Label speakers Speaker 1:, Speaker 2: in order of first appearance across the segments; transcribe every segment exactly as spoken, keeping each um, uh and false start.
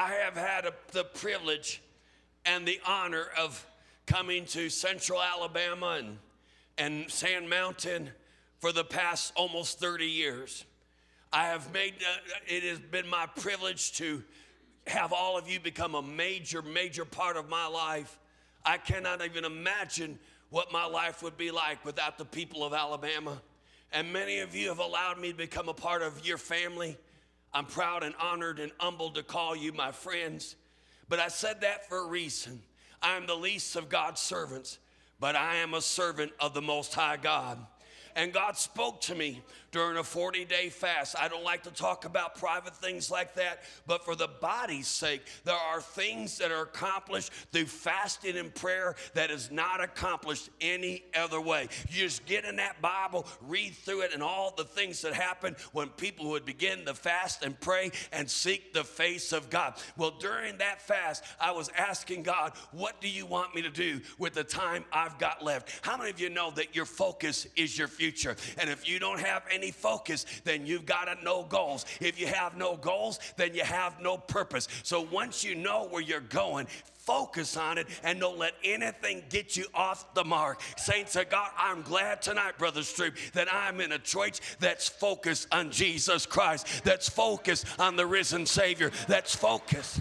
Speaker 1: I have had a, the privilege and the honor of coming to Central Alabama and, and Sand Mountain for the past almost thirty years. I have made, uh, it has been my privilege to have all of you become a major, major part of my life. I cannot even imagine what my life would be like without the people of Alabama. And many of you have allowed me to become a part of your family. I'm proud and honored and humbled to call you my friends. But I said that for a reason. I am the least of God's servants, but I am a servant of the Most High God. And God spoke to me during a forty-day fast. I don't like to talk about private things like that, but for the body's sake, there are things that are accomplished through fasting and prayer that is not accomplished any other way. You just get in that Bible, read through it, and all the things that happen when people would begin to fast and pray and seek the face of God. Well, during that fast, I was asking God, what do you want me to do with the time I've got left? How many of you know that your focus is your future? And if you don't have any focus, then you've got to know goals. If you have no goals, then you have no purpose. So once you know where you're going, focus on it and don't let anything get you off the mark. Saints of God, I'm glad tonight, Brother Stroop, that I'm in a church that's focused on Jesus Christ, that's focused on the risen Savior, that's focused.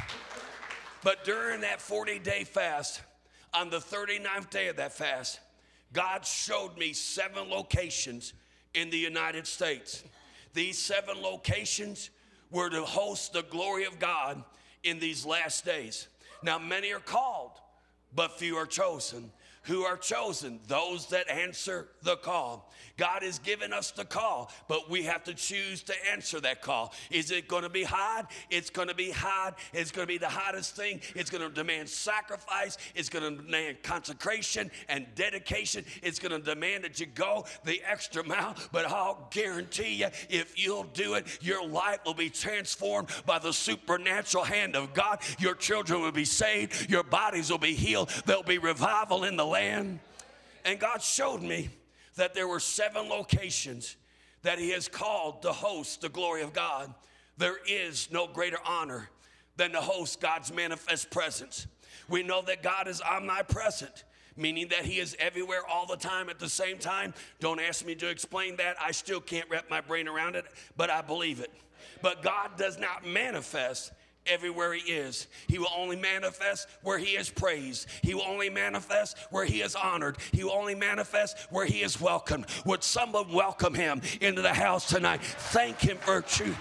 Speaker 1: But during that forty-day fast, on the thirty-ninth day of that fast, God showed me seven locations in the United States. These seven locations were to host the glory of God in these last days. Now, many are called, but few are chosen. Who are chosen? Those that answer the call. God has given us the call, but we have to choose to answer that call. Is it going to be hard? It's going to be hard. It's going to be the hottest thing. It's going to demand sacrifice. It's going to demand consecration and dedication. It's going to demand that you go the extra mile, but I'll guarantee you, if you'll do it, your life will be transformed by the supernatural hand of God. Your children will be saved. Your bodies will be healed. There'll be revival in the land. And God showed me that there were seven locations that he has called to host the glory of God. There is no greater honor than to host God's manifest presence. We know that God is omnipresent, meaning that he is everywhere all the time at the same time. Don't ask me to explain that. I still can't wrap my brain around it, but I believe it. But God does not manifest everywhere he is. He will only manifest where he is praised. He will only manifest where he is honored. He will only manifest where he is welcomed. Would someone welcome him into the house tonight? Thank him for truth.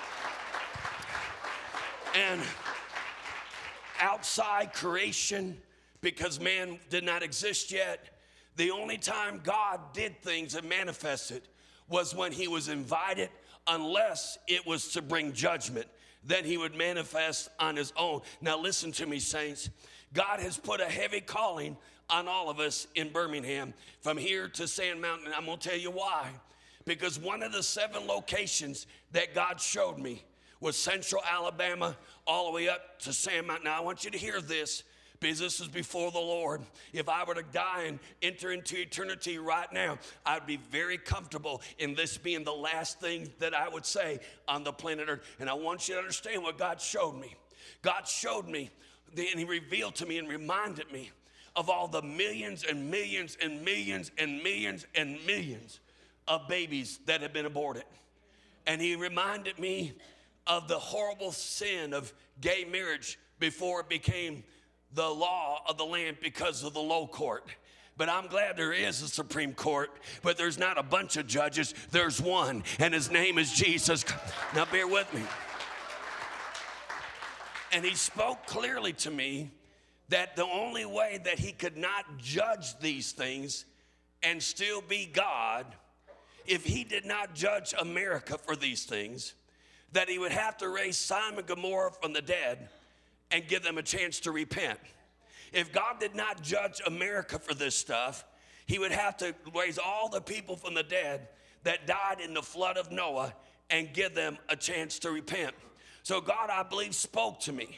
Speaker 1: And outside creation, because man did not exist yet, the only time God did things and manifested was when he was invited, unless it was to bring judgment. Then he would manifest on his own. Now listen to me, saints. God has put a heavy calling on all of us in Birmingham, from here to Sand Mountain. I'm going to tell you why. Because one of the seven locations that God showed me was Central Alabama all the way up to Sand Mountain. Now I want you to hear this, because this is before the Lord. If I were to die and enter into eternity right now, I'd be very comfortable in this being the last thing that I would say on the planet Earth. And I want you to understand what God showed me. God showed me, and he revealed to me and reminded me of all the millions and millions and millions and millions and millions of babies that have been aborted. And he reminded me of the horrible sin of gay marriage before it became the law of the land because of the low court. But I'm glad there is a Supreme Court, but there's not a bunch of judges. There's one, and his name is Jesus. Now bear with me. And he spoke clearly to me that the only way that he could not judge these things and still be God, if he did not judge America for these things, that he would have to raise Sodom and Gomorrah from the dead and give them a chance to repent. If God did not judge America for this stuff, he would have to raise all the people from the dead that died in the flood of Noah and give them a chance to repent. So God, I believe, spoke to me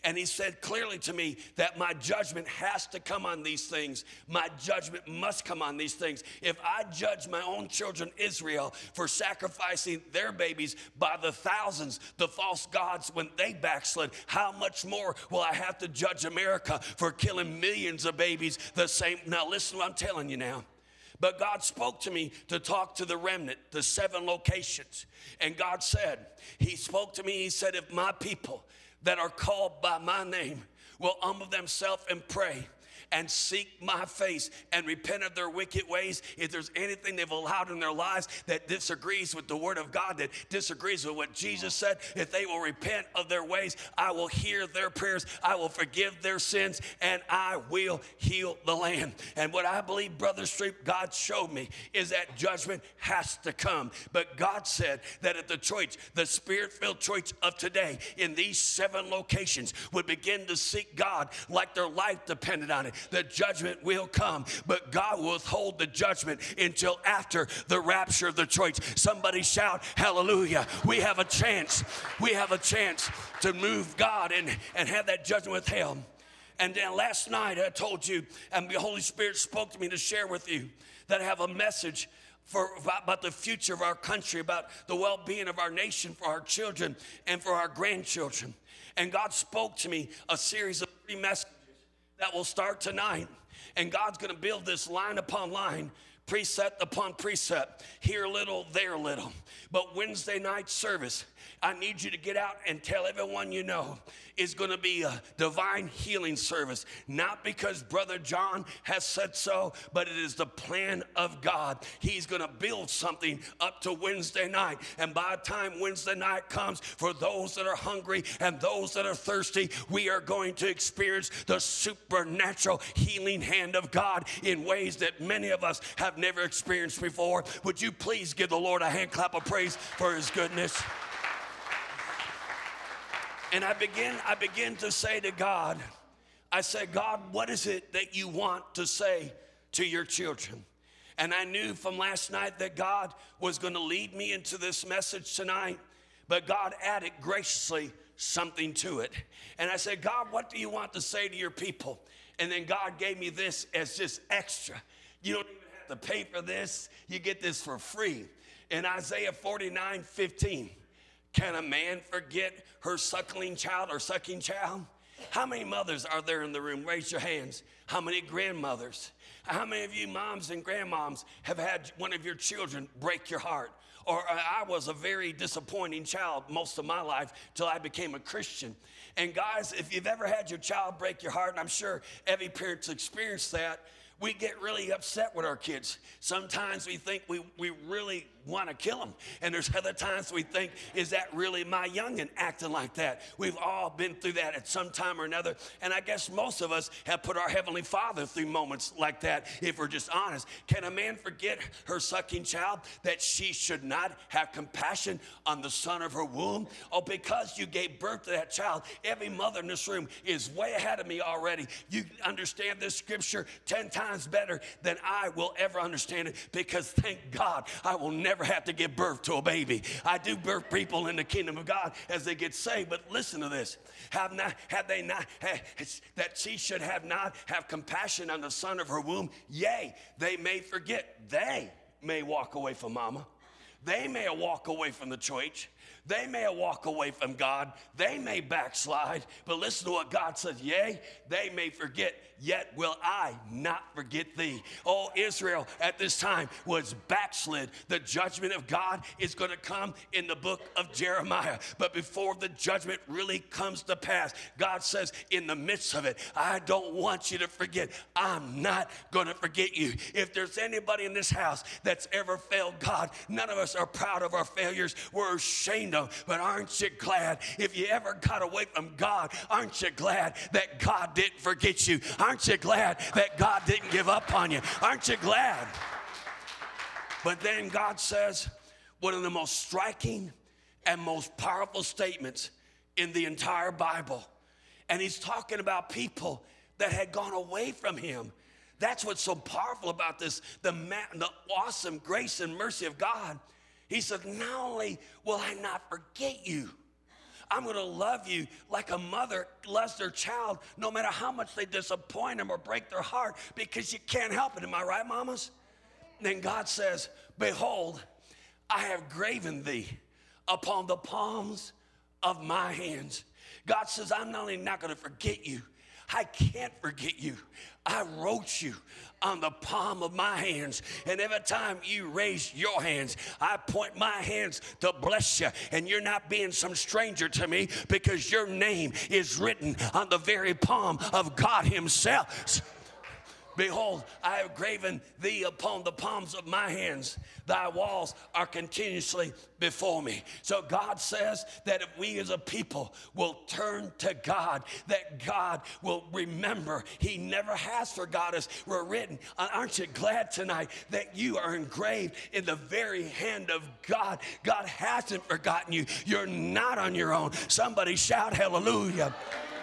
Speaker 1: And he said clearly to me that my judgment has to come on these things. My judgment must come on these things. If I judge my own children, Israel, for sacrificing their babies by the thousands, the false gods, when they backslid, how much more will I have to judge America for killing millions of babies the same? Now listen to what I'm telling you now. But God spoke to me to talk to the remnant, the seven locations. And God said, he spoke to me, he said, if my people that are called by my name will humble themselves and pray and seek my face and repent of their wicked ways, if there's anything they've allowed in their lives that disagrees with the word of God, that disagrees with what Jesus said, if they will repent of their ways, I will hear their prayers, I will forgive their sins, and I will heal the land. And what I believe, Brother Streep, God showed me is that judgment has to come. But God said that if the church, the spirit-filled church of today in these seven locations would begin to seek God like their life depended on it, the judgment will come. But God will withhold the judgment until after the rapture of the church. Somebody shout hallelujah. We have a chance. We have a chance to move God and, and have that judgment withheld. And then last night I told you, and the Holy Spirit spoke to me to share with you that I have a message for about, about the future of our country, about the well-being of our nation, for our children and for our grandchildren. And God spoke to me a series of three messages that will start tonight. And God's going to build this line upon line, precept upon precept, here a little, there a little. But Wednesday night service, I need you to get out and tell everyone you know is going to be a divine healing service. Not because Brother John has said so, but it is the plan of God. He's going to build something up to Wednesday night. And by the time Wednesday night comes, for those that are hungry and those that are thirsty, we are going to experience the supernatural healing hand of God in ways that many of us have never experienced before. Would you please give the Lord a hand clap of praise for his goodness? And I begin, I begin to say to God, I said, God, what is it that you want to say to your children? And I knew from last night that God was going to lead me into this message tonight, but God added graciously something to it. And I said, God, what do you want to say to your people? And then God gave me this as just extra. You don't even have to pay for this. You get this for free. In Isaiah forty-nine fifteen, can a man forget her suckling child or sucking child? How many mothers are there in the room? Raise your hands. How many grandmothers? How many of you moms and grandmoms have had one of your children break your heart? Or I was a very disappointing child most of my life till I became a Christian. And guys, if you've ever had your child break your heart, and I'm sure every parent's experienced that, we get really upset with our kids. Sometimes we think we, we really want to kill them. And there's other times we think, is that really my youngin' acting like that? We've all been through that at some time or another. And I guess most of us have put our Heavenly Father through moments like that, if we're just honest. Can a man forget her sucking child, that she should not have compassion on the son of her womb? Oh, because you gave birth to that child, every mother in this room is way ahead of me already. You understand this scripture ten times better than I will ever understand it, because thank God I will never have to give birth to a baby. I do birth people in the kingdom of God as they get saved, but listen to this. Have not, have they not, have, that she should have not have compassion on the son of her womb? Yea, they may forget. They may walk away from mama. They may walk away from the church. They may walk away from God. They may backslide. But listen to what God says. Yea, they may forget, yet will I not forget thee. Oh, Israel at this time was backslid. The judgment of God is going to come in the book of Jeremiah. But before the judgment really comes to pass, God says, in the midst of it, I don't want you to forget. I'm not going to forget you. If there's anybody in this house that's ever failed God, none of us are proud of our failures. We're ashamed of them. But aren't you glad if you ever got away from God? Aren't you glad that God didn't forget you? Aren't you glad that God didn't give up on you? Aren't you glad? But then God says one of the most striking and most powerful statements in the entire Bible. And he's talking about people that had gone away from him. That's what's so powerful about this, the, ma- the awesome grace and mercy of God. He said, not only will I not forget you, I'm going to love you like a mother loves their child, no matter how much they disappoint them or break their heart, because you can't help it. Am I right, mamas? Then God says, behold, I have graven thee upon the palms of my hands. God says, I'm not only not going to forget you, I can't forget you. I wrote you on the palm of my hands. And every time you raise your hands, I point my hands to bless you. And you're not being some stranger to me, because your name is written on the very palm of God himself. Behold, I have graven thee upon the palms of my hands. Thy walls are continuously before me. So God says that if we as a people will turn to God, that God will remember. He never has forgot us. We're written. Aren't you glad tonight that you are engraved in the very hand of God? God hasn't forgotten you. You're not on your own. Somebody shout hallelujah.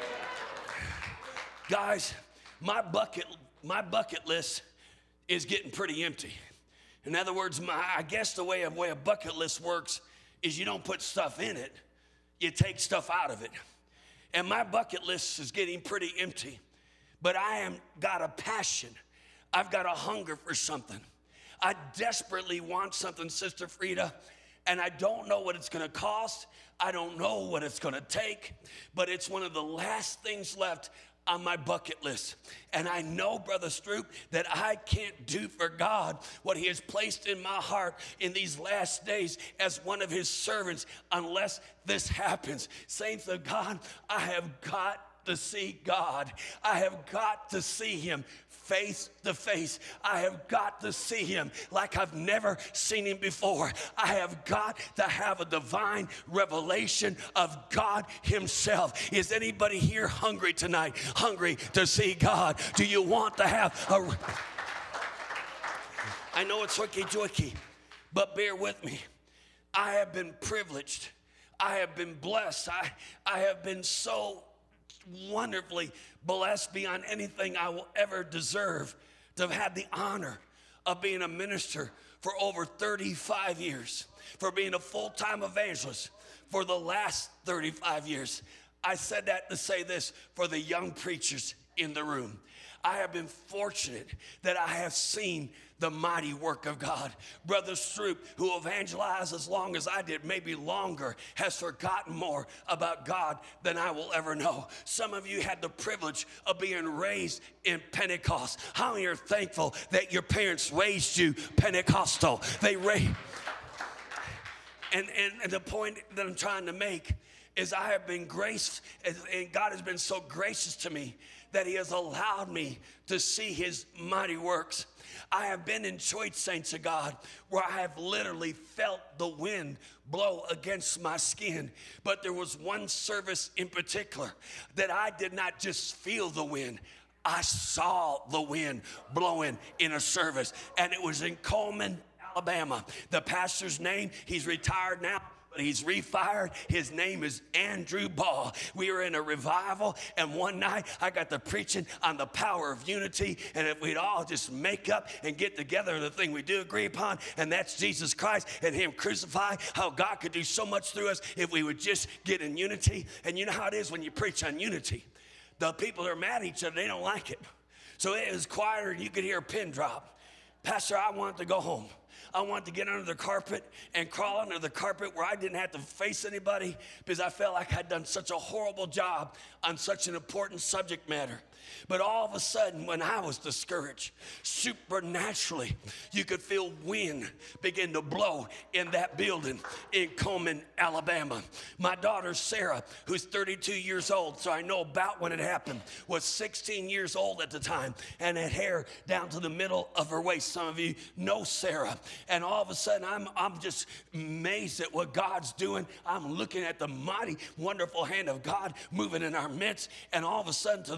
Speaker 1: Guys, my bucket My bucket list is getting pretty empty. In other words, my, I guess the way a, way a bucket list works is you don't put stuff in it, you take stuff out of it. And my bucket list is getting pretty empty. But I am got a passion. I've got a hunger for something. I desperately want something, Sister Frida, and I don't know what it's going to cost. I don't know what it's going to take, but it's one of the last things left on my bucket list. And I know, Brother Stroop, that I can't do for God what he has placed in my heart in these last days as one of his servants unless this happens. Saints of God, I have got to see God. I have got to see him face to face. I have got to see him like I've never seen him before. I have got to have a divine revelation of God himself. Is anybody here hungry tonight? Hungry to see God? Do you want to have a... I know it's hooky-joiky, but bear with me. I have been privileged. I have been blessed. I, I have been so wonderfully blessed beyond anything I will ever deserve to have had the honor of being a minister for over thirty-five years, for being a full-time evangelist for the last thirty-five years. I said that to say this for the young preachers in the room. I have been fortunate that I have seen the mighty work of God. Brother Stroop, who evangelized as long as I did, maybe longer, has forgotten more about God than I will ever know. Some of you had the privilege of being raised in Pentecost. How many are thankful that your parents raised you Pentecostal? They raised... And, and, and the point that I'm trying to make is I have been graced, and God has been so gracious to me that he has allowed me to see his mighty works. I have been in church, saints of God, where I have literally felt the wind blow against my skin. But there was one service in particular that I did not just feel the wind. I saw the wind blowing in a service, and it was in Coleman, Alabama. The pastor's name, he's retired now, but he's refired. His name is Andrew Ball. We were in a revival, and one night I got to preaching on the power of unity, and if we'd all just make up and get together the thing we do agree upon, and that's Jesus Christ and him crucified, how God could do so much through us if we would just get in unity. And you know how it is when you preach on unity. The people that are mad at each other, they don't like it. So it was quieter, and you could hear a pin drop. Pastor, I wanted to go home. I wanted to get under the carpet and crawl under the carpet where I didn't have to face anybody, because I felt like I'd done such a horrible job on such an important subject matter. But all of a sudden, when I was discouraged, supernaturally, you could feel wind begin to blow in that building in Coleman, Alabama. My daughter, Sarah, who's thirty-two years old, so I know about when it happened, was sixteen years old at the time and had hair down to the middle of her waist. Some of you know Sarah. And all of a sudden, I'm, I'm just amazed at what God's doing. I'm looking at the mighty, wonderful hand of God moving in our midst. And all of a sudden, to the left of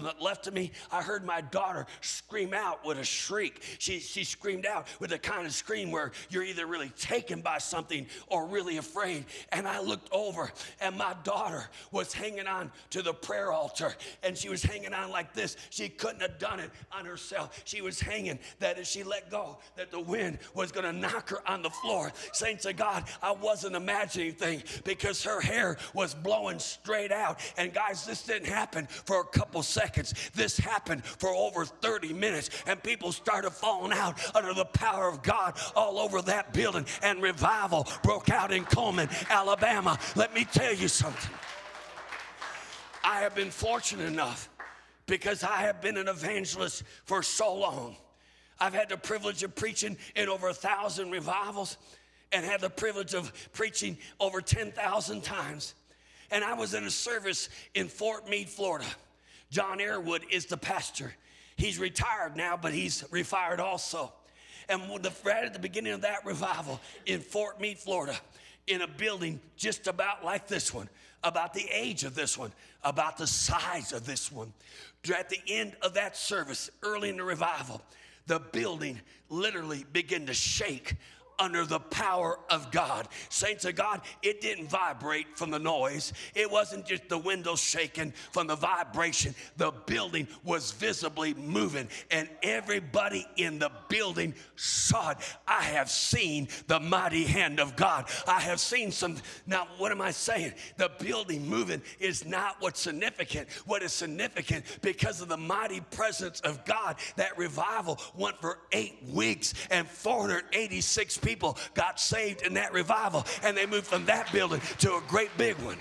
Speaker 1: to me, I heard my daughter scream out with a shriek. She, she screamed out with a kind of scream where you're either really taken by something or really afraid. And I looked over, and my daughter was hanging on to the prayer altar, and she was hanging on like this. She couldn't have done it on herself. She was hanging that as she let go, that the wind was going to knock her on the floor. Saints of God, I wasn't imagining things because her hair was blowing straight out. And guys, this didn't happen for a couple seconds. This happened for over thirty minutes, and people started falling out under the power of God all over that building, and revival broke out in Coleman, Alabama. Let me tell you something. I have been fortunate enough because I have been an evangelist for so long. I've had the privilege of preaching in over a thousand revivals and had the privilege of preaching over ten thousand times. And I was in a service in Fort Meade, Florida. John Airwood is the pastor. He's retired now, but he's refired also. And the, right at the beginning of that revival in Fort Meade, Florida, in a building just about like this one, about the age of this one, about the size of this one, at the end of that service, early in the revival, the building literally began to shake under the power of God. Saints of God, it didn't vibrate from the noise. It wasn't just the windows shaking from the vibration. The building was visibly moving, and everybody in the building saw it. I have seen the mighty hand of God. I have seen some. Now, what am I saying? The building moving is not what's significant. What is significant, because of the mighty presence of God, that revival went for eight weeks, and four hundred eighty-six people People got saved in that revival, and they moved from that building to a great big one.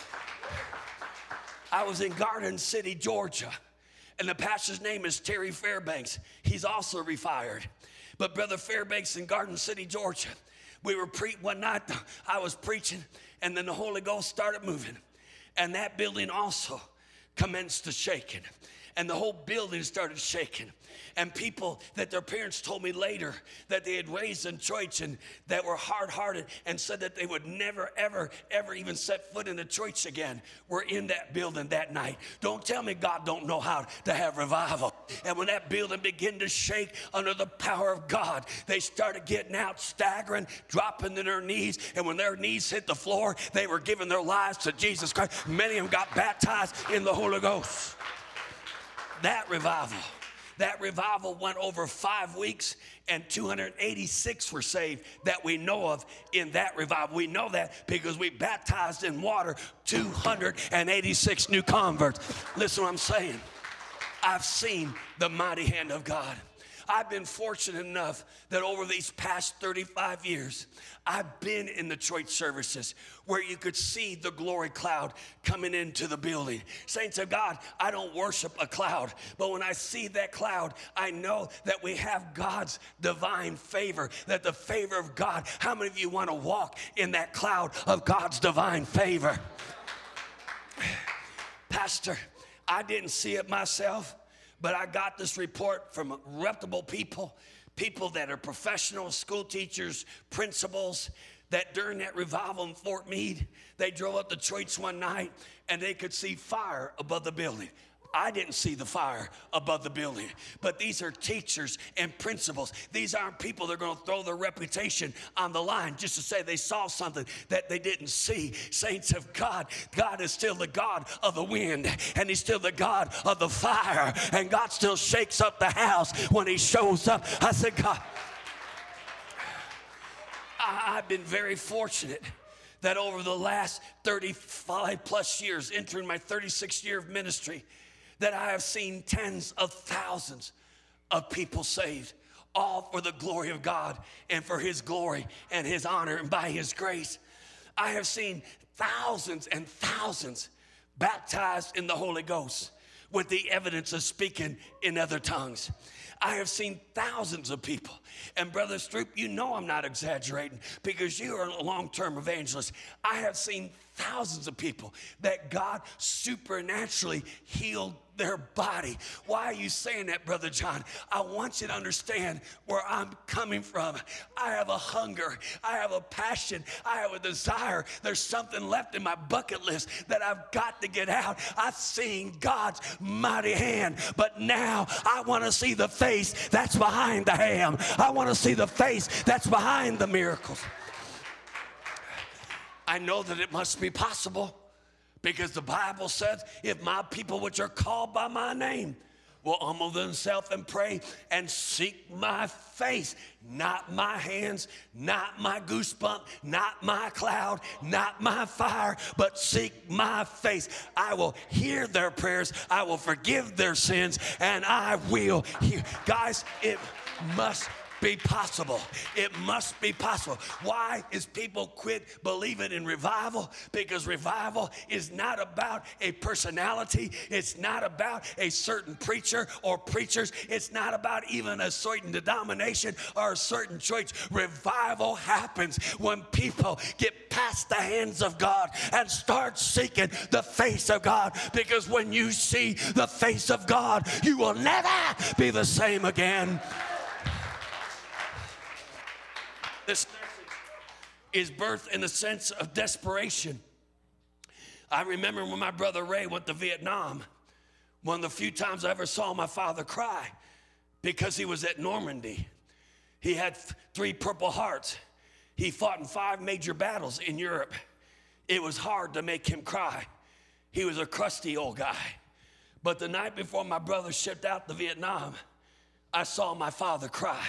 Speaker 1: I was in Garden City, Georgia, and the pastor's name is Terry Fairbanks. He's also refired. But Brother Fairbanks in Garden City, Georgia, we were pre- one night I was preaching, and then the Holy Ghost started moving, and that building also commenced to shaking. And the whole building started shaking. And people that their parents told me later that they had raised in church and that were hard-hearted and said that they would never, ever, ever even set foot in the church again were in that building that night. Don't tell me God don't know how to have revival. And when that building began to shake under the power of God, they started getting out, staggering, dropping to their knees. And when their knees hit the floor, they were giving their lives to Jesus Christ. Many of them got baptized in the Holy Ghost. That revival, that revival went over five weeks, and two hundred eighty-six were saved that we know of in that revival. We know that because we baptized in water two hundred eighty-six new converts. Listen what I'm saying. I've seen the mighty hand of God. I've been fortunate enough that over these past thirty-five years, I've been in the church services where you could see the glory cloud coming into the building. Saints of God, I don't worship a cloud, but when I see that cloud, I know that we have God's divine favor, that the favor of God. How many of you want to walk in that cloud of God's divine favor? Pastor, I didn't see it myself, but I got this report from reputable people, people that are professional, school teachers, principals, that during that revival in Fort Meade, they drove up to church one night and they could see fire above the building. I didn't see the fire above the building, but these are teachers and principals. These aren't people that are going to throw their reputation on the line just to say they saw something that they didn't see. Saints of God, God is still the God of the wind, and he's still the God of the fire, and God still shakes up the house when he shows up. I said, God, I, I've been very fortunate that over the last thirty-five plus years, entering my thirty-sixth year of ministry, that I have seen tens of thousands of people saved, all for the glory of God and for his glory and his honor and by his grace. I have seen thousands and thousands baptized in the Holy Ghost with the evidence of speaking in other tongues. I have seen thousands of people. And Brother Stroop, you know I'm not exaggerating because you are a long-term evangelist. I have seen thousands of people that God supernaturally healed their body. Why are you saying that, Brother John? I want you to understand where I'm coming from. I have a hunger. I have a passion. I have a desire. There's something left in my bucket list that I've got to get out. I've seen God's mighty hand, but now I want to see the face that's behind the hand. I want to see the face that's behind the miracles. I know that it must be possible, because the Bible says, if my people which are called by my name will humble themselves and pray and seek my face, not my hands, not my goosebump, not my cloud, not my fire, but seek my face, I will hear their prayers, I will forgive their sins, and I will hear. Guys, it must be possible. It must be possible. Why is people quit believing in revival? Because revival is not about a personality. It's not about a certain preacher or preachers. It's not about even a certain denomination or a certain church. Revival happens when people get past the hands of God and start seeking the face of God. Because when you see the face of God, you will never be the same again. This is birthed in the sense of desperation. I remember when my brother Ray went to Vietnam, one of the few times I ever saw my father cry, because he was at Normandy. He had three Purple Hearts. He fought in five major battles in Europe. It was hard to make him cry. He was a crusty old guy. But the night before my brother shipped out to Vietnam, I saw my father cry.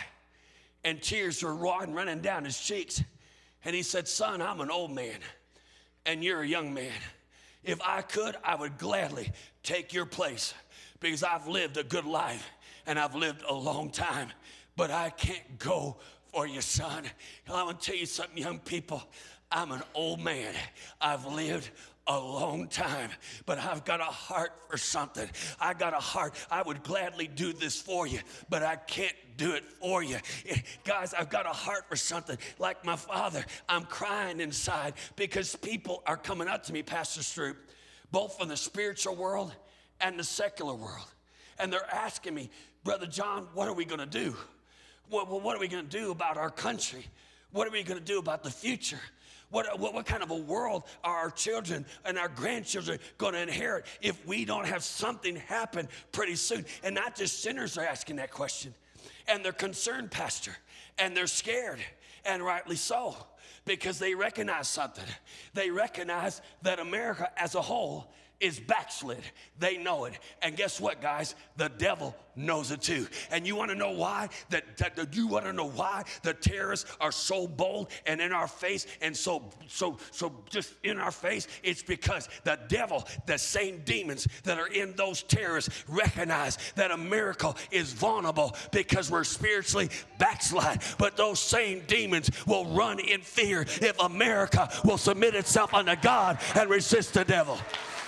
Speaker 1: And tears were running down his cheeks. And he said, son, I'm an old man, and you're a young man. If I could, I would gladly take your place, because I've lived a good life, and I've lived a long time. But I can't go for you, son. And I want to tell you something, young people. I'm an old man. I've lived a long time, but I've got a heart for something. I got a heart. I would gladly do this for you, but I can't do it for you. Guys, I've got a heart for something. Like my father, I'm crying inside because people are coming up to me, Pastor Stroop, both from the spiritual world and the secular world. And they're asking me, Brother John, what are we going to do? What, what are we going to do about our country? What are we going to do about the future? What, what, what kind of a world are our children and our grandchildren going to inherit if we don't have something happen pretty soon? And not just sinners are asking that question. And they're concerned, Pastor, and they're scared, and rightly so, because they recognize something. They recognize that America as a whole is backslid. They know it. And guess what, guys? The devil knows it too. And you want to know why? That, that, that you want to know why the terrorists are so bold and in our face and so so so just in our face? It's because the devil, the same demons that are in those terrorists, recognize that America is vulnerable because we're spiritually backslid. But those same demons will run in fear if America will submit itself unto God and resist the devil.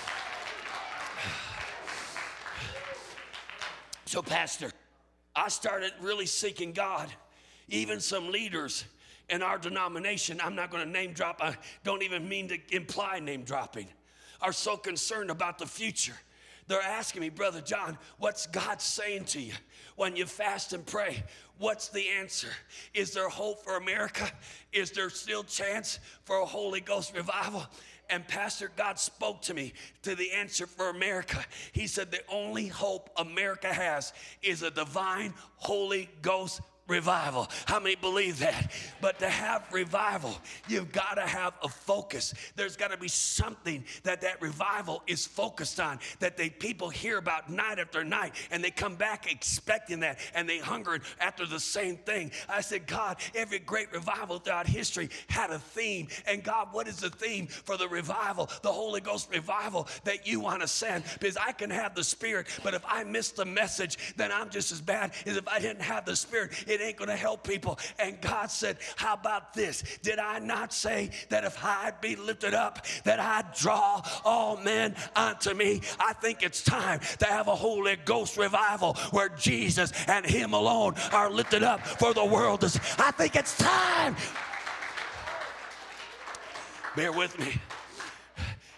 Speaker 1: So, Pastor, I started really seeking God. Even some leaders in our denomination, I'm not going to name drop, I don't even mean to imply name dropping, are so concerned about the future. They're asking me, Brother John, what's God saying to you when you fast and pray? What's the answer? Is there hope for America? Is there still chance for a Holy Ghost revival? And Pastor, God spoke to me to the answer for America. He said the only hope America has is a divine Holy Ghost revival. How many believe that? But to have revival, you've got to have a focus. There's got to be something that that revival is focused on, that they people hear about night after night, and they come back expecting that, and they hunger after the same thing. I said, God, every great revival throughout history had a theme. And God, what is the theme for the revival, the Holy Ghost revival that you want to send? Because I can have the Spirit, but if I miss the message, then I'm just as bad as if I didn't have the Spirit. It ain't going to help people. And God said, how about this? Did I not say that if I be lifted up, that I draw all men unto me? I think it's time to have a Holy Ghost revival where Jesus and Him alone are lifted up for the world to see. I think it's time. Bear with me.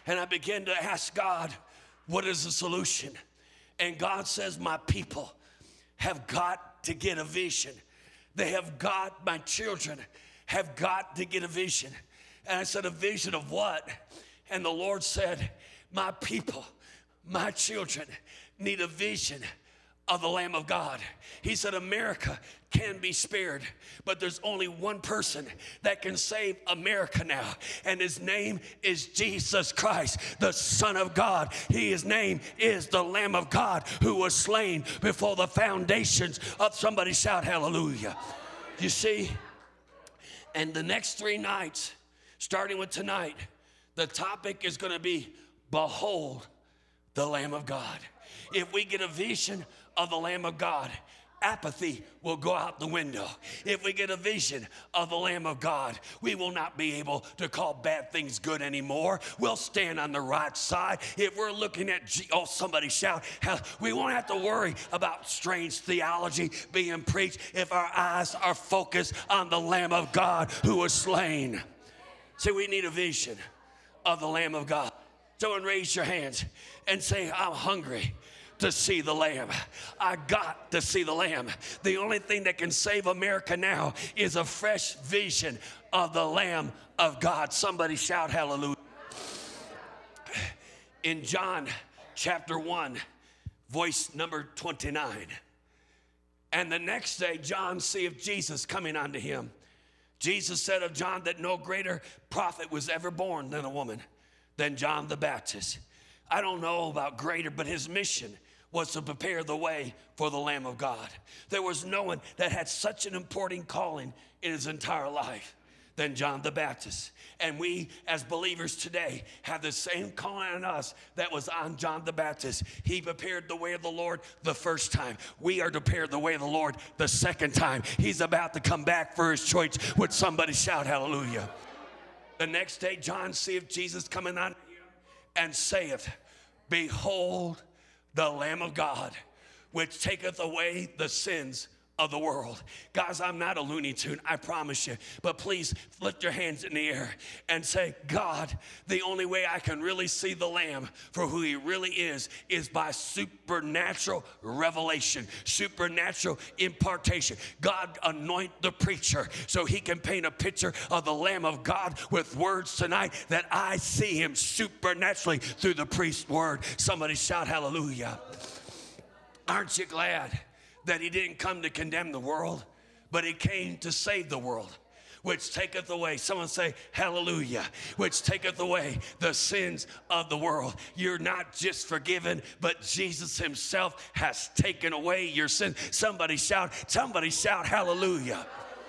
Speaker 1: And I began to ask God, what is the solution? And God says, my people have got to get a vision. They have got, my children have got to get a vision. And I said, a vision of what? And the Lord said, my people, my children need a vision of the Lamb of God. He said, America can be spared, but there's only one person that can save America now, and his name is Jesus Christ, the Son of God. He, his name is the Lamb of God who was slain before the foundations of, somebody shout hallelujah. You see, and the next three nights, starting with tonight, the topic is going to be, behold the Lamb of God. If we get a vision of the Lamb of God, apathy will go out the window. If we get a vision of the Lamb of God, we will not be able to call bad things good anymore. We'll stand on the right side. If we're looking at, G- oh, somebody shout, we won't have to worry about strange theology being preached if our eyes are focused on the Lamb of God who was slain. See, we need a vision of the Lamb of God. Someone raise your hands and say, I'm hungry to see the Lamb. I got to see the Lamb. The only thing that can save America now is a fresh vision of the Lamb of God. Somebody shout hallelujah. In John chapter one, voice number twenty-nine. And the next day, John seeth Jesus coming unto him. Jesus said of John that no greater prophet was ever born than a woman, than John the Baptist. I don't know about greater, but his mission was to prepare the way for the Lamb of God. There was no one that had such an important calling in his entire life than John the Baptist. And we as believers today have the same calling on us that was on John the Baptist. He prepared the way of the Lord the first time. We are to prepare the way of the Lord the second time. He's about to come back for his church. Would somebody shout hallelujah? The next day, John seeth Jesus coming on him and saith, behold the Lamb of God, which taketh away the sins of the world. Guys, I'm not a Looney Tune, I promise you. But please lift your hands in the air and say, God, the only way I can really see the Lamb for who he really is, is by supernatural revelation, supernatural impartation. God, anoint the preacher so he can paint a picture of the Lamb of God with words tonight that I see him supernaturally through the priest's word. Somebody shout hallelujah. Aren't you glad that he didn't come to condemn the world, but he came to save the world, which taketh away, someone say hallelujah, which taketh away the sins of the world. You're not just forgiven, but Jesus himself has taken away your sins. Somebody shout, somebody shout hallelujah.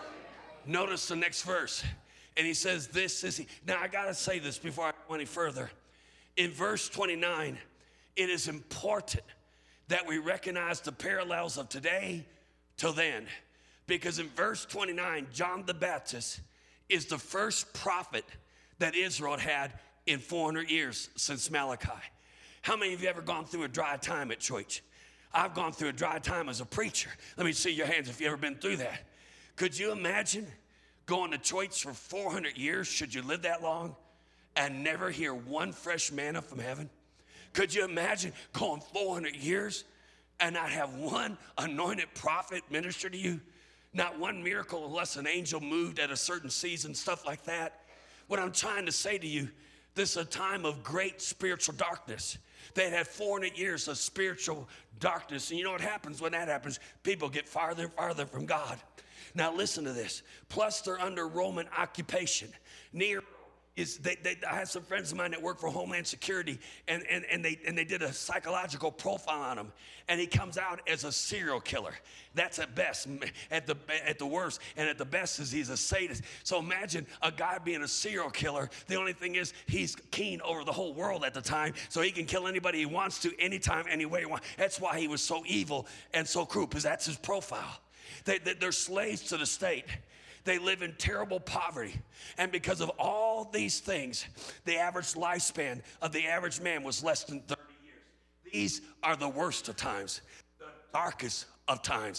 Speaker 1: Notice the next verse. And he says, this is he. Now I gotta say this before I go any further. In verse twenty-nine, it is important that we recognize the parallels of today till then. Because in verse twenty-nine, John the Baptist is the first prophet that Israel had in four hundred years since Malachi. How many of you ever gone through a dry time at church? I've gone through a dry time as a preacher. Let me see your hands if you've ever been through that. Could you imagine going to church for four hundred years, should you live that long, and never hear one fresh manna from heaven? Could you imagine going four hundred years and not have one anointed prophet minister to you? Not one miracle unless an angel moved at a certain season, stuff like that. What I'm trying to say to you, this is a time of great spiritual darkness. They had four hundred years of spiritual darkness. And you know what happens when that happens? People get farther and farther from God. Now listen to this. Plus they're under Roman occupation. Near Is they, they, I had some friends of mine that work for Homeland Security, and, and, and, they, and they did a psychological profile on him, and he comes out as a serial killer. That's at best. At the, at the worst, and at the best is he's a sadist. So imagine a guy being a serial killer. The only thing is he's keen over the whole world at the time, so he can kill anybody he wants to, anytime, any way he wants. That's why he was so evil and so cruel, because that's his profile. They, they, they're slaves to the state. They live in terrible poverty. And because of all these things, the average lifespan of the average man was less than thirty years. These are the worst of times, the darkest of times.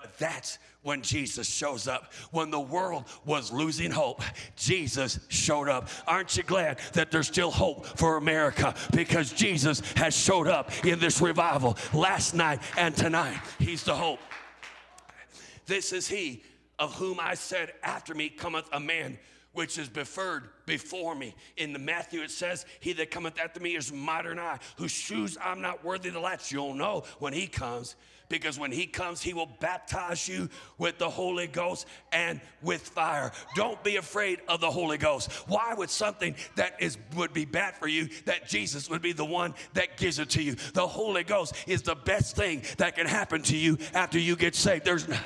Speaker 1: But that's when Jesus shows up. When the world was losing hope, Jesus showed up. Aren't you glad that there's still hope for America? Because Jesus has showed up in this revival last night and tonight. He's the hope. This is he of whom I said, after me cometh a man which is preferred before me. In the Matthew it says, he that cometh after me is mightier than I, whose shoes I'm not worthy to latch. You'll know when he comes, because when he comes, he will baptize you with the Holy Ghost and with fire. Don't be afraid of the Holy Ghost. Why would something that is would be bad for you, that Jesus would be the one that gives it to you? The Holy Ghost is the best thing that can happen to you after you get saved. There's no...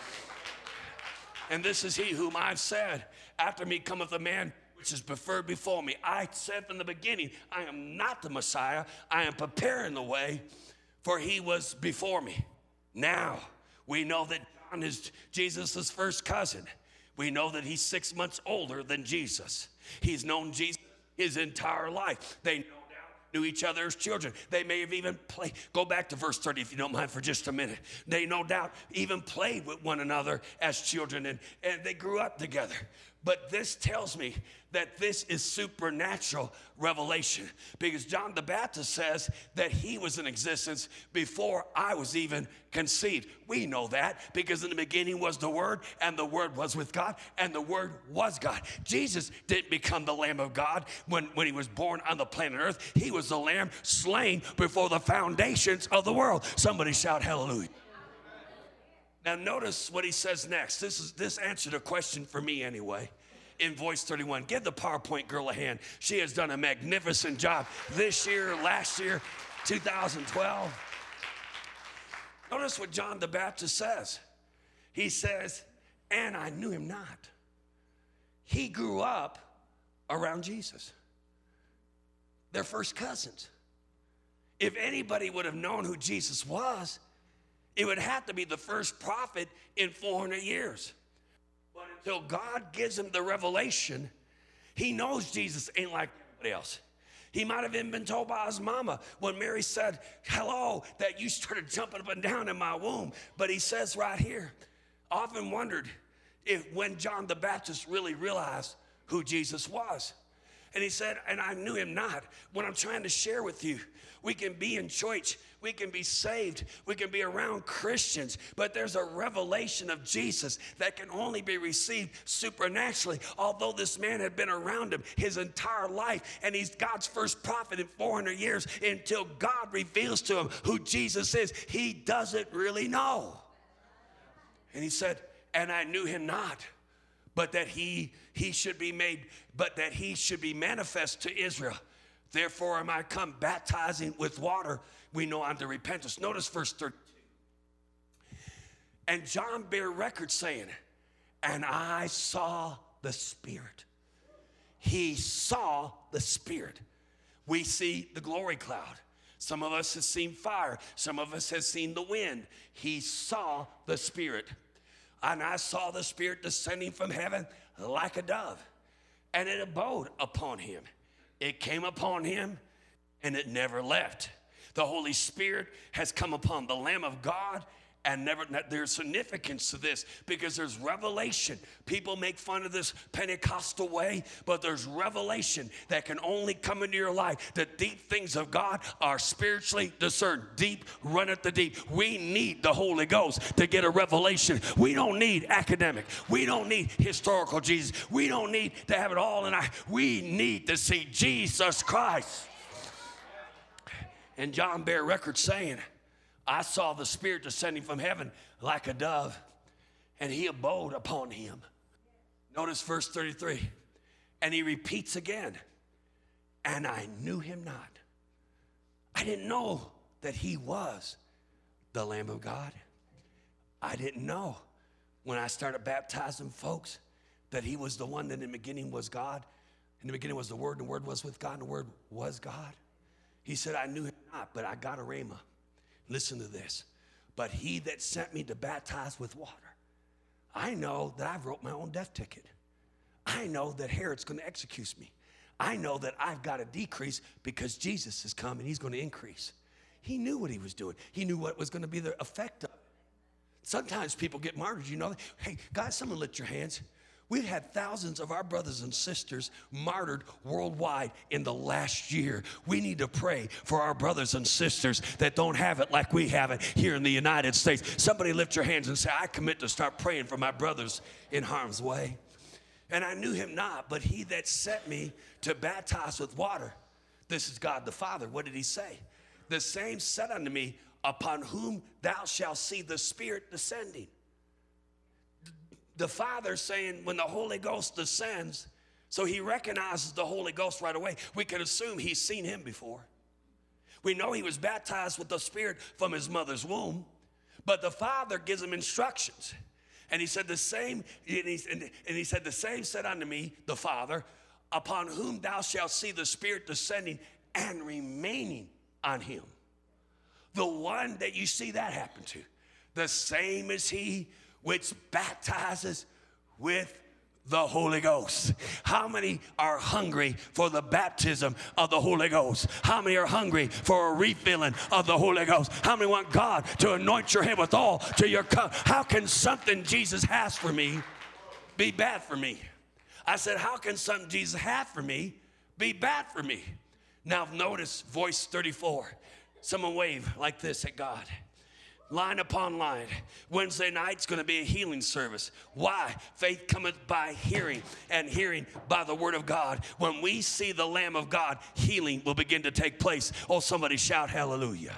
Speaker 1: And this is he whom I've said, after me cometh a man which is preferred before me. I said from the beginning, I am not the Messiah. I am preparing the way, for he was before me. Now, we know that John is Jesus' first cousin. We know that he's six months older than Jesus. He's known Jesus his entire life. They no doubt knew each other as children. They may have even played. Go back to verse thirty if you don't mind for just a minute. They no doubt even played with one another as children, and, and they grew up together. But this tells me that this is supernatural revelation, because John the Baptist says that he was in existence before I was even conceived. We know that because in the beginning was the Word, and the Word was with God, and the Word was God. Jesus didn't become the Lamb of God when, when he was born on the planet Earth. He was the Lamb slain before the foundations of the world. Somebody shout hallelujah. Now notice what he says next. This is this answered a question for me anyway. In voice thirty-one, give the PowerPoint girl a hand. She has done a magnificent job this year, last year, two thousand twelve. Notice what John the Baptist says. He says, and I knew him not. He grew up around Jesus. They're first cousins. If anybody would have known who Jesus was, it would have to be the first prophet in four hundred years. But until God gives him the revelation, he knows Jesus ain't like everybody else. He might have even been told by his mama when Mary said, hello, that you started jumping up and down in my womb. But he says right here, I often wondered if when John the Baptist really realized who Jesus was. And he said, and I knew him not. What I'm trying to share with you, we can be in church, we can be saved, we can be around Christians, but there's a revelation of Jesus that can only be received supernaturally. Although this man had been around him his entire life, and he's God's first prophet in four hundred years, until God reveals to him who Jesus is, he doesn't really know. And he said, and I knew him not, but that he he should be made, but that he should be manifest to Israel. Therefore am I come baptizing with water. We know unto repentance. Notice verse thirty-two. And John bare record saying, and I saw the Spirit. He saw the Spirit. We see the glory cloud. Some of us have seen fire. Some of us have seen the wind. He saw the Spirit. And I saw the Spirit descending from heaven like a dove, and it abode upon him. It came upon him, and it never left. The Holy Spirit has come upon the Lamb of God, and never. There's significance to this because there's revelation. People make fun of this Pentecostal way, but there's revelation that can only come into your life. The deep things of God are spiritually discerned. Deep runneth the deep. We need the Holy Ghost to get a revelation. We don't need academic. We don't need historical Jesus. We don't need to have it all in our. We need to see Jesus Christ. And John bare record saying, I saw the Spirit descending from heaven like a dove, and he abode upon him. Notice verse thirty-three. And he repeats again, and I knew him not. I didn't know that he was the Lamb of God. I didn't know when I started baptizing folks that he was the one that in the beginning was God. In the beginning was the Word, and the Word was with God, and the Word was God. He said, I knew him not, but I got a rhema. Listen to this. But he that sent me to baptize with water, I know that I've wrote my own death ticket. I know that Herod's going to execute me. I know that I've got to decrease because Jesus has come and he's going to increase. He knew what he was doing. He knew what was going to be the effect of it. Sometimes people get martyred, you know that? Hey, guys, someone lift your hands. We've had thousands of our brothers and sisters martyred worldwide in the last year. We need to pray for our brothers and sisters that don't have it like we have it here in the United States. Somebody lift your hands and say, I commit to start praying for my brothers in harm's way. And I knew him not, but he that sent me to baptize with water. This is God the Father. What did he say? The same said unto me, upon whom thou shalt see the Spirit descending. The Father saying when the Holy Ghost descends, so he recognizes the Holy Ghost right away. We can assume he's seen him before. We know he was baptized with the Spirit from his mother's womb, but the Father gives him instructions. And he said the same, and he, and he said the same said unto me, the Father, upon whom thou shalt see the Spirit descending and remaining on him. The one that you see that happen to, the same is he which baptizes with the Holy Ghost. How many are hungry for the baptism of the Holy Ghost? How many are hungry for a refilling of the Holy Ghost? How many want God to anoint your head with oil to your cup? How can something Jesus has for me be bad for me? I said, how can something Jesus has for me be bad for me? Now notice voice thirty-four. Someone wave like this at God. Line upon line. Wednesday night's going to be a healing service. Why? Faith cometh by hearing, and hearing by the word of God. When we see the Lamb of God, healing will begin to take place. Oh, somebody shout hallelujah.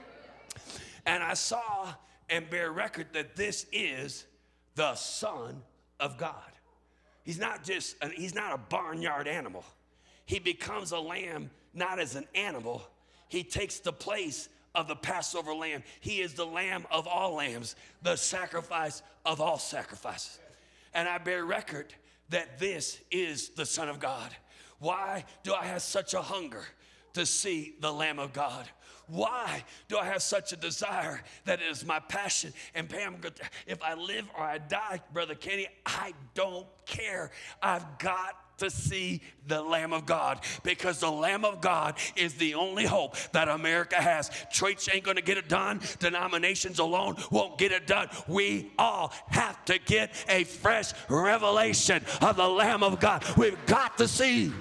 Speaker 1: And I saw and bear record that this is the Son of God. He's not just, an, he's not a barnyard animal. He becomes a lamb not as an animal. He takes the place of the Passover lamb. He is the Lamb of all lambs, the sacrifice of all sacrifices. And I bear record that this is the Son of God. Why do I have such a hunger to see the Lamb of God? Why do I have such a desire that it is my passion? And Pam, if I live or I die, Brother Kenny, I don't care. I've got to see the Lamb of God, because the Lamb of God is the only hope that America has. Church ain't going to get it done. Denominations alone won't get it done. We all have to get a fresh revelation of the Lamb of God. We've got to see.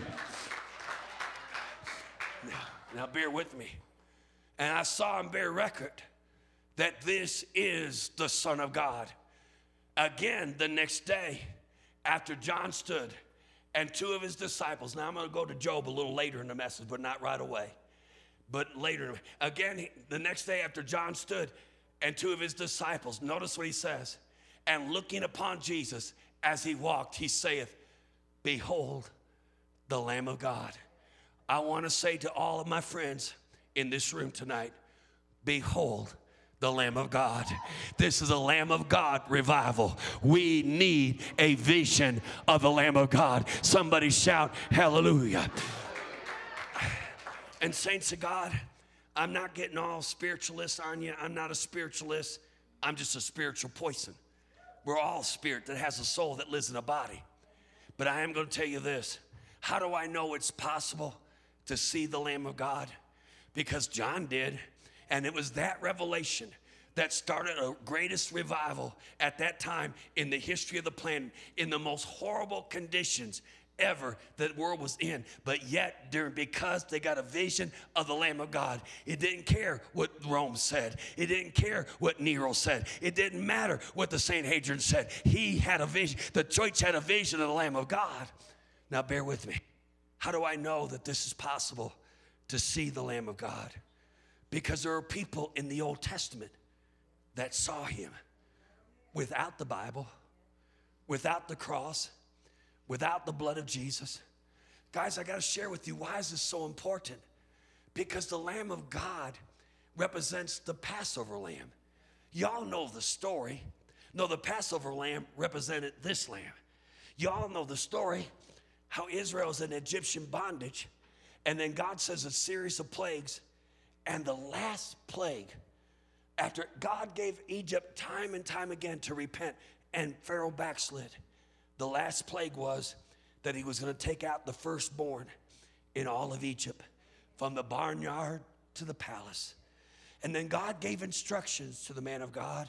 Speaker 1: Now, now bear with me. And I saw and bear record that this is the Son of God. Again, the next day, after John stood and two of his disciples. Now I'm going to go to Job a little later in the message, but not right away. But later, again, the next day after John stood and two of his disciples, notice what he says. And looking upon Jesus as he walked, he saith, behold the Lamb of God. I want to say to all of my friends in this room tonight, behold the Lamb of God. This is a Lamb of God revival. We need a vision of the Lamb of God. Somebody shout hallelujah. And saints of God, I'm not getting all spiritualist on you. I'm not a spiritualist. I'm just a spiritual poison. We're all spirit that has a soul that lives in a body. But I am going to tell you this. How do I know it's possible to see the Lamb of God? Because John did. And it was that revelation that started a greatest revival at that time in the history of the planet, in the most horrible conditions ever that the world was in. But yet, during, because they got a vision of the Lamb of God, it didn't care what Rome said. It didn't care what Nero said. It didn't matter what the Saint Hadrian said. He had a vision. The church had a vision of the Lamb of God. Now, bear with me. How do I know that this is possible to see the Lamb of God? Because there are people in the Old Testament that saw him without the Bible, without the cross, without the blood of Jesus. Guys, I got to share with you, why is this so important? Because the Lamb of God represents the Passover lamb. Y'all know the story. No, the Passover lamb represented this lamb. Y'all know the story, how Israel's in Egyptian bondage, and then God says a series of plagues. And the last plague, after God gave Egypt time and time again to repent, and Pharaoh backslid, the last plague was that he was going to take out the firstborn in all of Egypt, from the barnyard to the palace. And then God gave instructions to the man of God.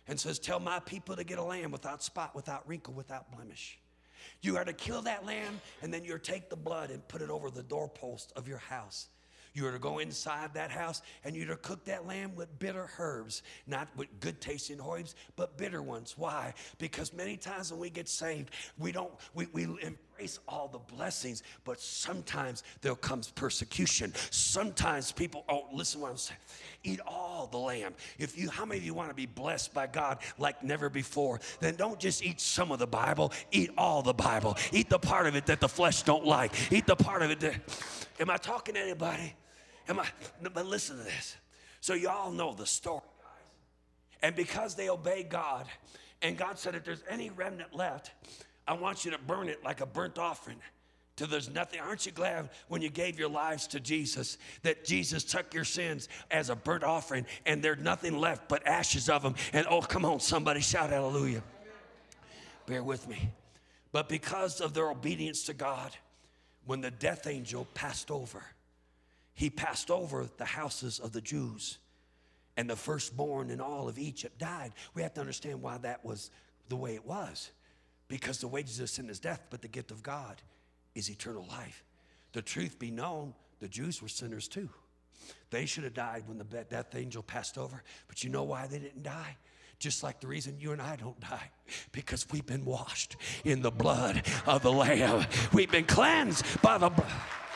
Speaker 1: and says, tell my people to get a lamb without spot, without wrinkle, without blemish. You are to kill that lamb, and then you're to take the blood and put it over the doorpost of your house. You are to go inside that house, and you're to cook that lamb with bitter herbs, not with good tasting herbs, but bitter ones. Why? Because many times when we get saved, we don't, we, we embrace all the blessings, but sometimes there comes persecution. Sometimes people, oh, listen to what I'm saying. Eat all the lamb. If you, how many of you want to be blessed by God like never before? Then don't just eat some of the Bible, eat all the Bible. Eat the part of it that the flesh don't like. Eat the part of it that, am I talking to anybody? Am I, but listen to this. So you all know the story, guys. And because they obey God, and God said, if there's any remnant left, I want you to burn it like a burnt offering till there's nothing. Aren't you glad when you gave your lives to Jesus that Jesus took your sins as a burnt offering and there's nothing left but ashes of them? And oh, come on, somebody shout hallelujah. Bear with me. But because of their obedience to God, when the death angel passed over, he passed over the houses of the Jews, and the firstborn in all of Egypt died. We have to understand why that was the way it was. Because the wages of sin is death, but the gift of God is eternal life. The truth be known, the Jews were sinners too. They should have died when the death angel passed over. But you know why they didn't die? Just like the reason you and I don't die. Because we've been washed in the blood of the Lamb. We've been cleansed by the blood.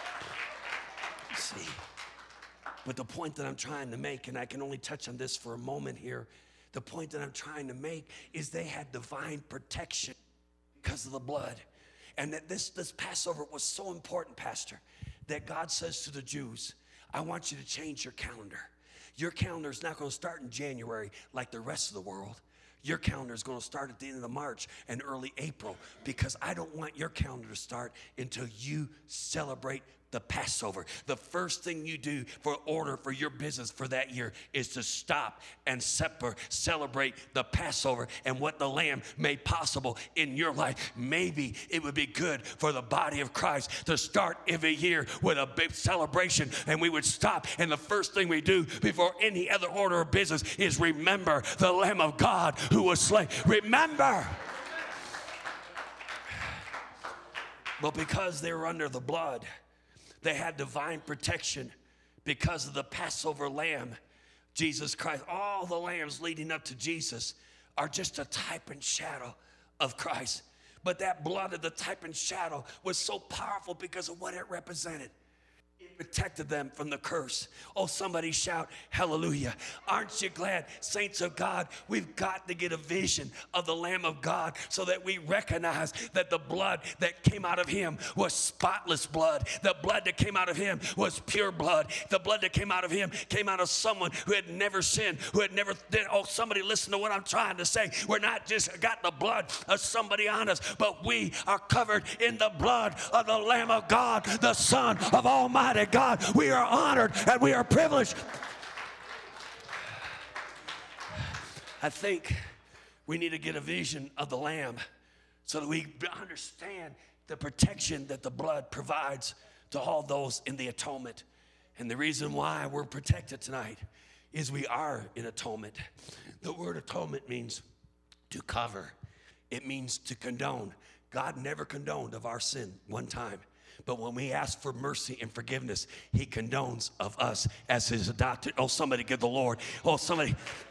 Speaker 1: See, but the point that I'm trying to make, and I can only touch on this for a moment here, the point that I'm trying to make is they had divine protection because of the blood. And that this, this Passover was so important, Pastor, that God says to the Jews, I want you to change your calendar. Your calendar is not going to start in January like the rest of the world. Your calendar is going to start at the end of March and early April, because I don't want your calendar to start until you celebrate the Passover. The first thing you do for order for your business for that year is to stop and separ- celebrate the Passover and what the Lamb made possible in your life. Maybe it would be good for the body of Christ to start every year with a big celebration, and we would stop, and the first thing we do before any other order of business is remember the Lamb of God who was slain. Remember. But because they were under the blood, they had divine protection because of the Passover lamb, Jesus Christ. All the lambs leading up to Jesus are just a type and shadow of Christ. But that blood of the type and shadow was so powerful because of what it represented. It protected them from the curse. Oh, somebody shout hallelujah. Aren't you glad, saints of God, we've got to get a vision of the Lamb of God so that we recognize that the blood that came out of him was spotless blood. The blood that came out of him was pure blood. The blood that came out of him came out of someone who had never sinned, who had never, oh, somebody listen to what I'm trying to say. We're not just got the blood of somebody on us, but we are covered in the blood of the Lamb of God, the Son of Almighty God. We are honored and we are privileged. I think we need to get a vision of the Lamb so that we understand the protection that the blood provides to all those in the atonement. And the reason why we're protected tonight is we are in atonement. The word atonement means to cover. It means to condone. God never condoned of our sin one time. But when we ask for mercy and forgiveness, he condones of us as his adopted. Oh, somebody give the Lord. Oh, somebody.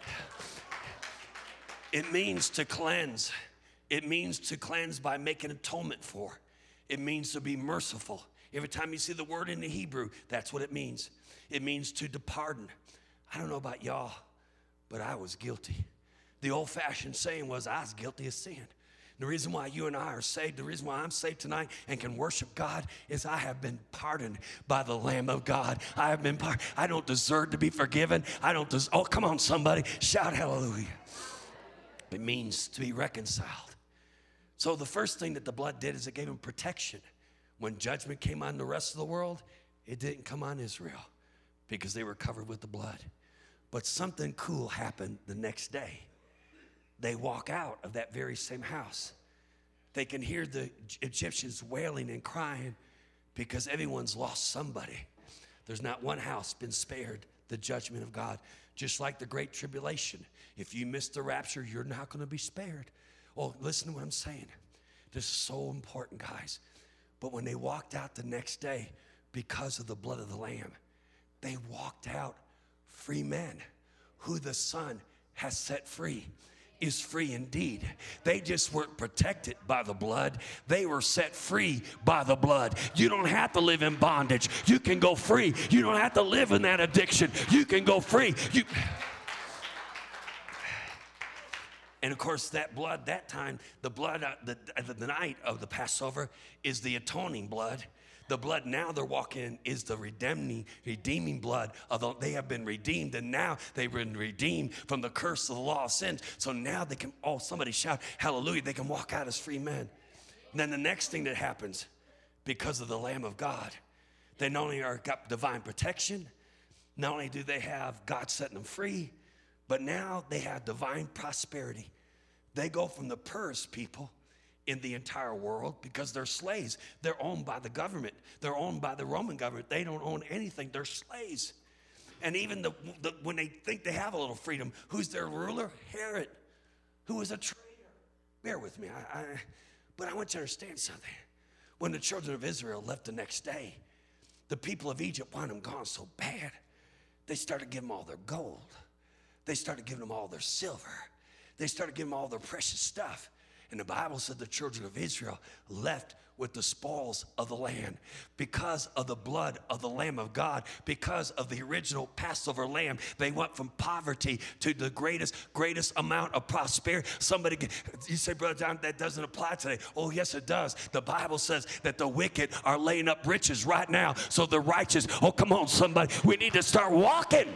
Speaker 1: It means to cleanse. It means to cleanse by making atonement for. It means to be merciful. Every time you see the word in the Hebrew, that's what it means. It means to pardon. I don't know about y'all, but I was guilty. The old-fashioned saying was, I was guilty of sin. The reason why you and I are saved, the reason why I'm saved tonight and can worship God is I have been pardoned by the Lamb of God. I have been pardoned. I don't deserve to be forgiven. I don't deserve. Oh, come on, somebody. Shout hallelujah. It means to be reconciled. So the first thing that the blood did is it gave him protection. When judgment came on the rest of the world, it didn't come on Israel because they were covered with the blood. But something cool happened the next day. They walk out of that very same house. They can hear the Egyptians wailing and crying because everyone's lost somebody. There's not one house been spared the judgment of God. just like the Great Tribulation. If you miss the rapture, you're not going to be spared. Oh, listen to what I'm saying. This is so important, guys. But when they walked out the next day, because of the blood of the Lamb, they walked out free men. Who the Son has set free is free indeed. They just weren't protected by the blood. They were set free by the blood. You don't have to live in bondage. You can go free. You don't have to live in that addiction. You can go free. You... And of course, that blood, that time, the blood, uh, the, the, the night of the Passover is the atoning blood. The blood now they're walking in is the redeeming, redeeming blood. Although they have been redeemed, and now they've been redeemed from the curse of the law of sin. So now they can, oh, somebody shout hallelujah, they can walk out as free men. And then the next thing that happens, because of the Lamb of God, they not only are got divine protection, not only do they have God setting them free, but now they have divine prosperity. They go from the poorest people in the entire world because they're slaves. They're owned by the government. They're owned by the Roman government. They don't own anything. They're slaves. And even the, the, when they think they have a little freedom, who's their ruler? Herod, who is a traitor. Bear with me. I, I, but I want you to understand something. When the children of Israel left the next day, the people of Egypt wanted them gone so bad, they started giving them all their gold. They started giving them all their silver. They started giving them all their precious stuff. And the Bible said the children of Israel left with the spoils of the land because of the blood of the Lamb of God, because of the original Passover lamb. They went from poverty to the greatest, greatest amount of prosperity. Somebody, you say, Brother John, that doesn't apply today. Oh, yes, it does. The Bible says that the wicked are laying up riches right now. So the righteous, oh, come on, somebody, we need to start walking.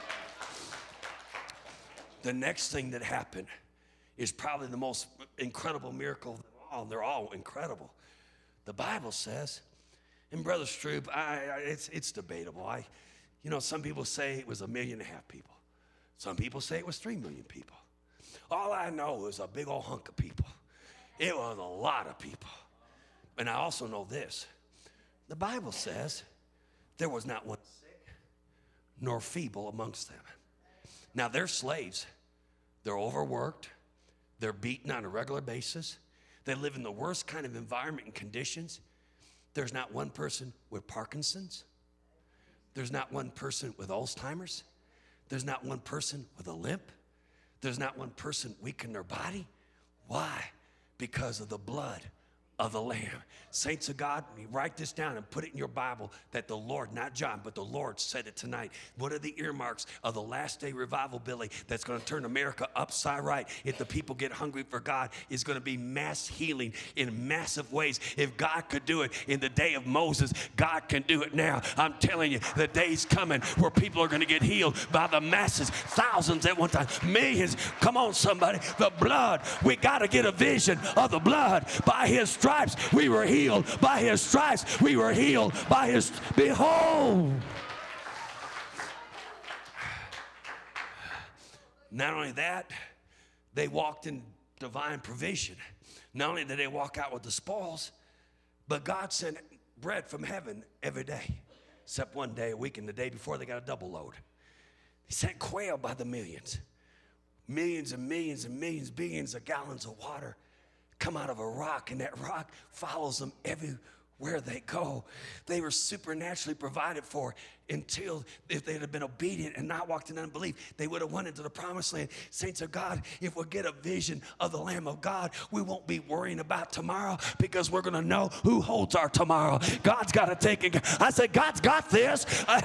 Speaker 1: The next thing that happened is probably the most incredible miracle of them all. They're all incredible. The Bible says, and Brother Stroop, I, I, it's, it's debatable. I, you know, some people say it was a million and a half people. Some people say it was three million people. All I know is a big old hunk of people. It was a lot of people. And I also know this. The Bible says there was not one sick nor feeble amongst them. Now, they're slaves. They're overworked. They're beaten on a regular basis. They live in the worst kind of environment and conditions. There's not one person with Parkinson's. There's not one person with Alzheimer's. There's not one person with a limp. There's not one person weak in their body. Why? Because of the blood of the Lamb. Saints of God, write this down and put it in your Bible that the Lord, not John, but the Lord said it tonight. What are the earmarks of the last day revival, Billy, that's going to turn America upside right if the people get hungry for God? Is going to be mass healing in massive ways. If God could do it in the day of Moses, God can do it now. I'm telling you, the day's coming where people are going to get healed by the masses, thousands at one time, millions. Come on, somebody. The blood, we got to get a vision of the blood. By his stripes we were healed. By his stripes we were healed. By his, behold. Not only that, they walked in divine provision. Not only did they walk out with the spoils, but God sent bread from heaven every day, except one day a week, and the day before they got a double load. He sent quail by the millions. Millions and millions and millions, billions of gallons of water come out of a rock, and that rock follows them everywhere they go. They were supernaturally provided for until if they'd have been obedient and not walked in unbelief, they would have went into the promised land. Saints of God, if we get a vision of the Lamb of God, we won't be worrying about tomorrow because we're going to know who holds our tomorrow. God's got to take it. I said, God's got this.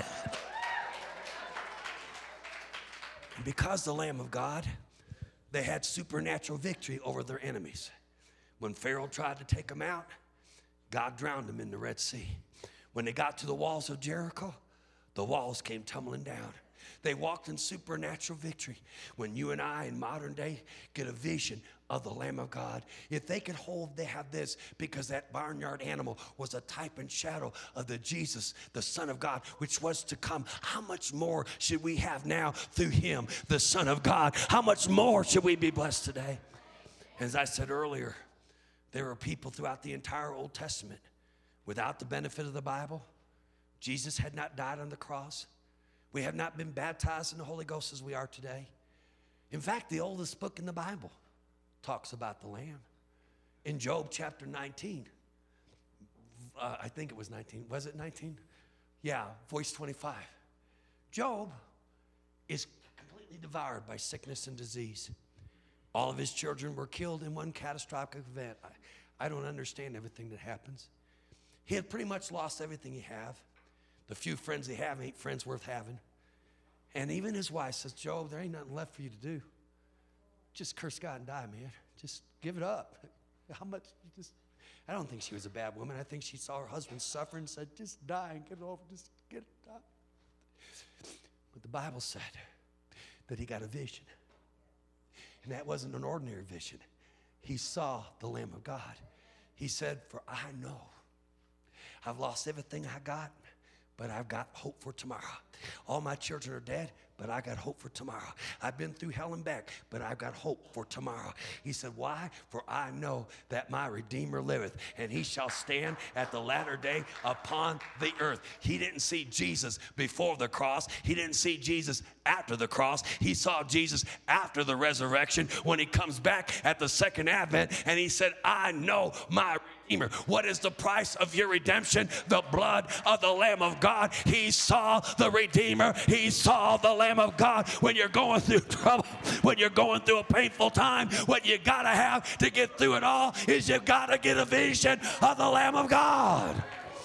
Speaker 1: Because the Lamb of God, they had supernatural victory over their enemies. When Pharaoh tried to take them out, God drowned them in the Red Sea. When they got to the walls of Jericho, the walls came tumbling down. They walked in supernatural victory. When you and I in modern day get a vision of the Lamb of God, if they could hold, they have this, because that barnyard animal was a type and shadow of the Jesus, the Son of God, which was to come. How much more should we have now through him, the Son of God? How much more should we be blessed today? As I said earlier, there were people throughout the entire Old Testament without the benefit of the Bible. Jesus had not died on the cross.
Speaker 2: We have not been baptized in the Holy Ghost as we are today. In fact, the oldest book in the Bible talks about the Lamb. In Job chapter nineteen, uh, I think it was nineteen. Was it nineteen? Yeah, verse twenty-five. Job is completely devoured by sickness and disease. All of his children were killed in one catastrophic event. I, I don't understand everything that happens. He had pretty much lost everything he had. The few friends he have ain't friends worth having. And even his wife says, Job, there ain't nothing left for you to do. Just curse God and die, man. Just give it up. How much, you just, I don't think she was a bad woman. I think she saw her husband suffer and said, just die and get it over, just get it done. But the Bible said that he got a vision. And that wasn't an ordinary vision. He saw the Lamb of God. He said, for I know I've lost everything I got, but I've got hope for tomorrow. All my children are dead, but I got hope for tomorrow. I've been through hell and back, but I've got hope for tomorrow. He said, why? For I know that my Redeemer liveth, and he shall stand at the latter day upon the earth. He didn't see Jesus before the cross. He didn't see Jesus after the cross. He saw Jesus after the resurrection when he comes back at the second advent, and he said, I know my Redeemer. What is the price of your redemption? The blood of the Lamb of God. He saw the Redeemer. He saw the Lamb of God. When you're going through trouble, when you're going through a painful time, what you got to have to get through it all is you've got to get a vision of the Lamb of God.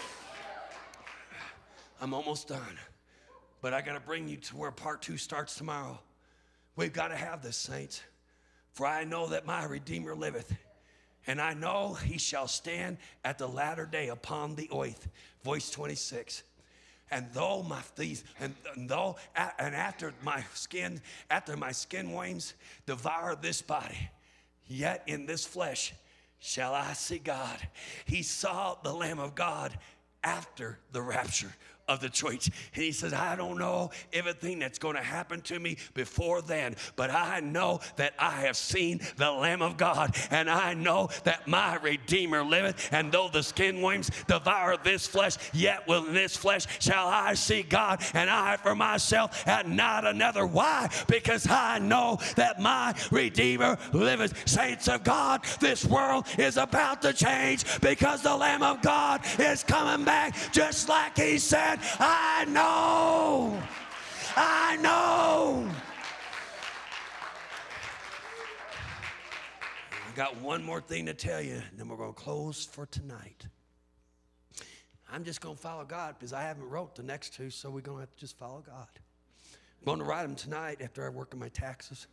Speaker 2: I'm almost done, but I got to bring you to where part two starts tomorrow. We've got to have this, saints. For I know that my Redeemer liveth, and I know he shall stand at the latter day upon the earth. Verse twenty-six. And though my these and, and though and after my skin, after my skin worms devour this body, yet in this flesh shall I see God. He saw the Lamb of God after the rapture of the church. And he says, I don't know everything that's going to happen to me before then, but I know that I have seen the Lamb of God, and I know that my Redeemer liveth, and though the skin worms devour this flesh, yet within this flesh shall I see God, and I for myself and not another. Why? Because I know that my Redeemer liveth. Saints of God, this world is about to change because the Lamb of God is coming back, just like he said. I know. I know. I got one more thing to tell you, and then we're going to close for tonight. I'm just going to follow God because I haven't wrote the next two, so we're going to have to just follow God. I'm going to write them tonight after I work on my taxes.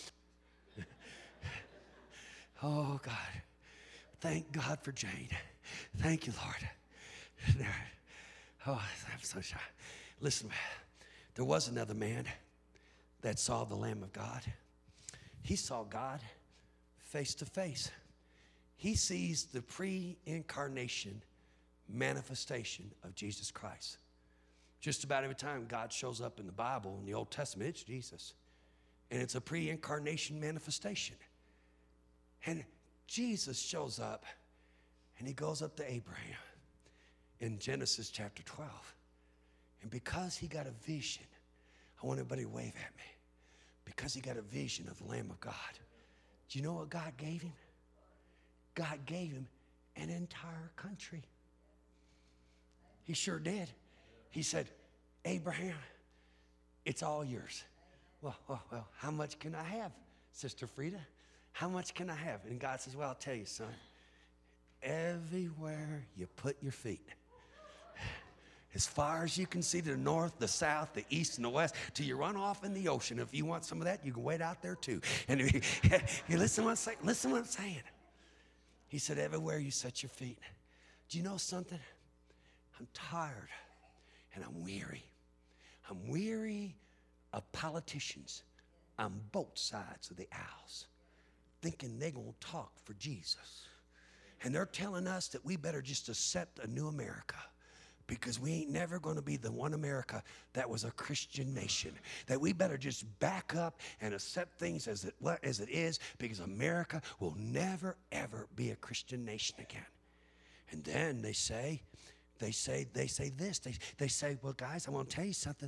Speaker 2: Oh, God. Thank God for Jane. Thank you, Lord. Oh, I'm so shy. Listen, there was another man that saw the Lamb of God. He saw God face to face. He sees the pre-incarnation manifestation of Jesus Christ. Just about every time God shows up in the Bible, in the Old Testament, it's Jesus. And it's a pre-incarnation manifestation. And Jesus shows up, and he goes up to Abraham in Genesis chapter twelve. And because he got a vision, I want everybody to wave at me. Because he got a vision of the Lamb of God. Do you know what God gave him? God gave him an entire country. He sure did. He said, Abraham, it's all yours. Well, well, well, how much can I have, Sister Frida? How much can I have? And God says, well, I'll tell you, son. Everywhere you put your feet, as far as you can see to the north, the south, the east, and the west, till you run off in the ocean. If you want some of that, you can wait out there too. And you, you listen to what I'm saying? Listen to what I'm saying. He said, everywhere you set your feet. Do you know something? I'm tired and I'm weary. I'm weary of politicians on both sides of the aisles thinking they're going to talk for Jesus. And they're telling us that we better just accept a new America, because we ain't never going to be the one America that was a Christian nation. That we better just back up and accept things as it, as it is, because America will never, ever be a Christian nation again. And then they say, they say, they say this. They, they say, well, guys, I want to tell you something.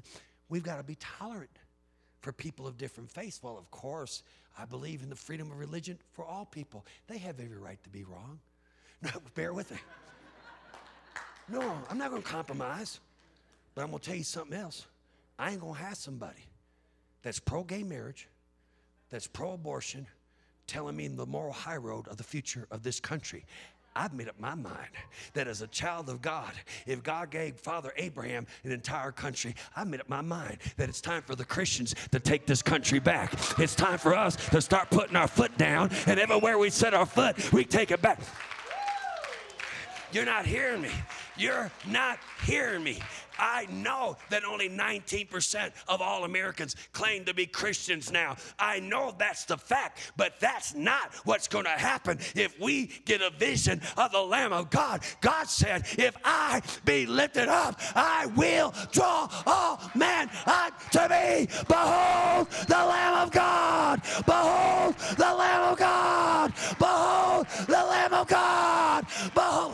Speaker 2: we've got to be tolerant for people of different faiths. Well, of course, I believe in the freedom of religion for all people. They have every right to be wrong. No, bear with me. No, I'm not going to compromise. But I'm going to tell you something else. I ain't going to have somebody that's pro-gay marriage, that's pro-abortion, telling me the moral high road of the future of this country. I've made up my mind that as a child of God, if God gave Father Abraham an entire country, I've made up my mind that it's time for the Christians to take this country back. It's time for us to start putting our foot down, and everywhere we set our foot, we take it back. You're not hearing me. You're not hearing me. I know that only nineteen percent of all Americans claim to be Christians now. I know that's the fact, but that's not what's going to happen if we get a vision of the Lamb of God. God said, if I be lifted up, I will draw all men unto me. Behold the Lamb of God. Behold the Lamb of God. Behold the Lamb of God. Behold.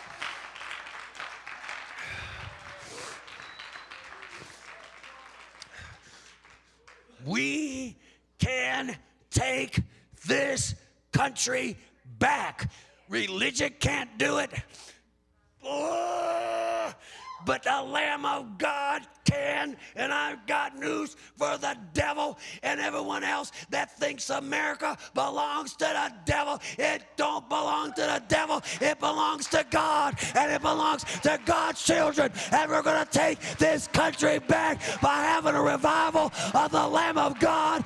Speaker 2: We can take this country back. Religion can't do it. Oh, but the Lamb of God can. And I've got news for the devil and everyone else that thinks America belongs to the devil. It don't belong to the devil. It belongs to God, and it belongs to God's children. And we're going to take this country back by having a revival of the Lamb of God.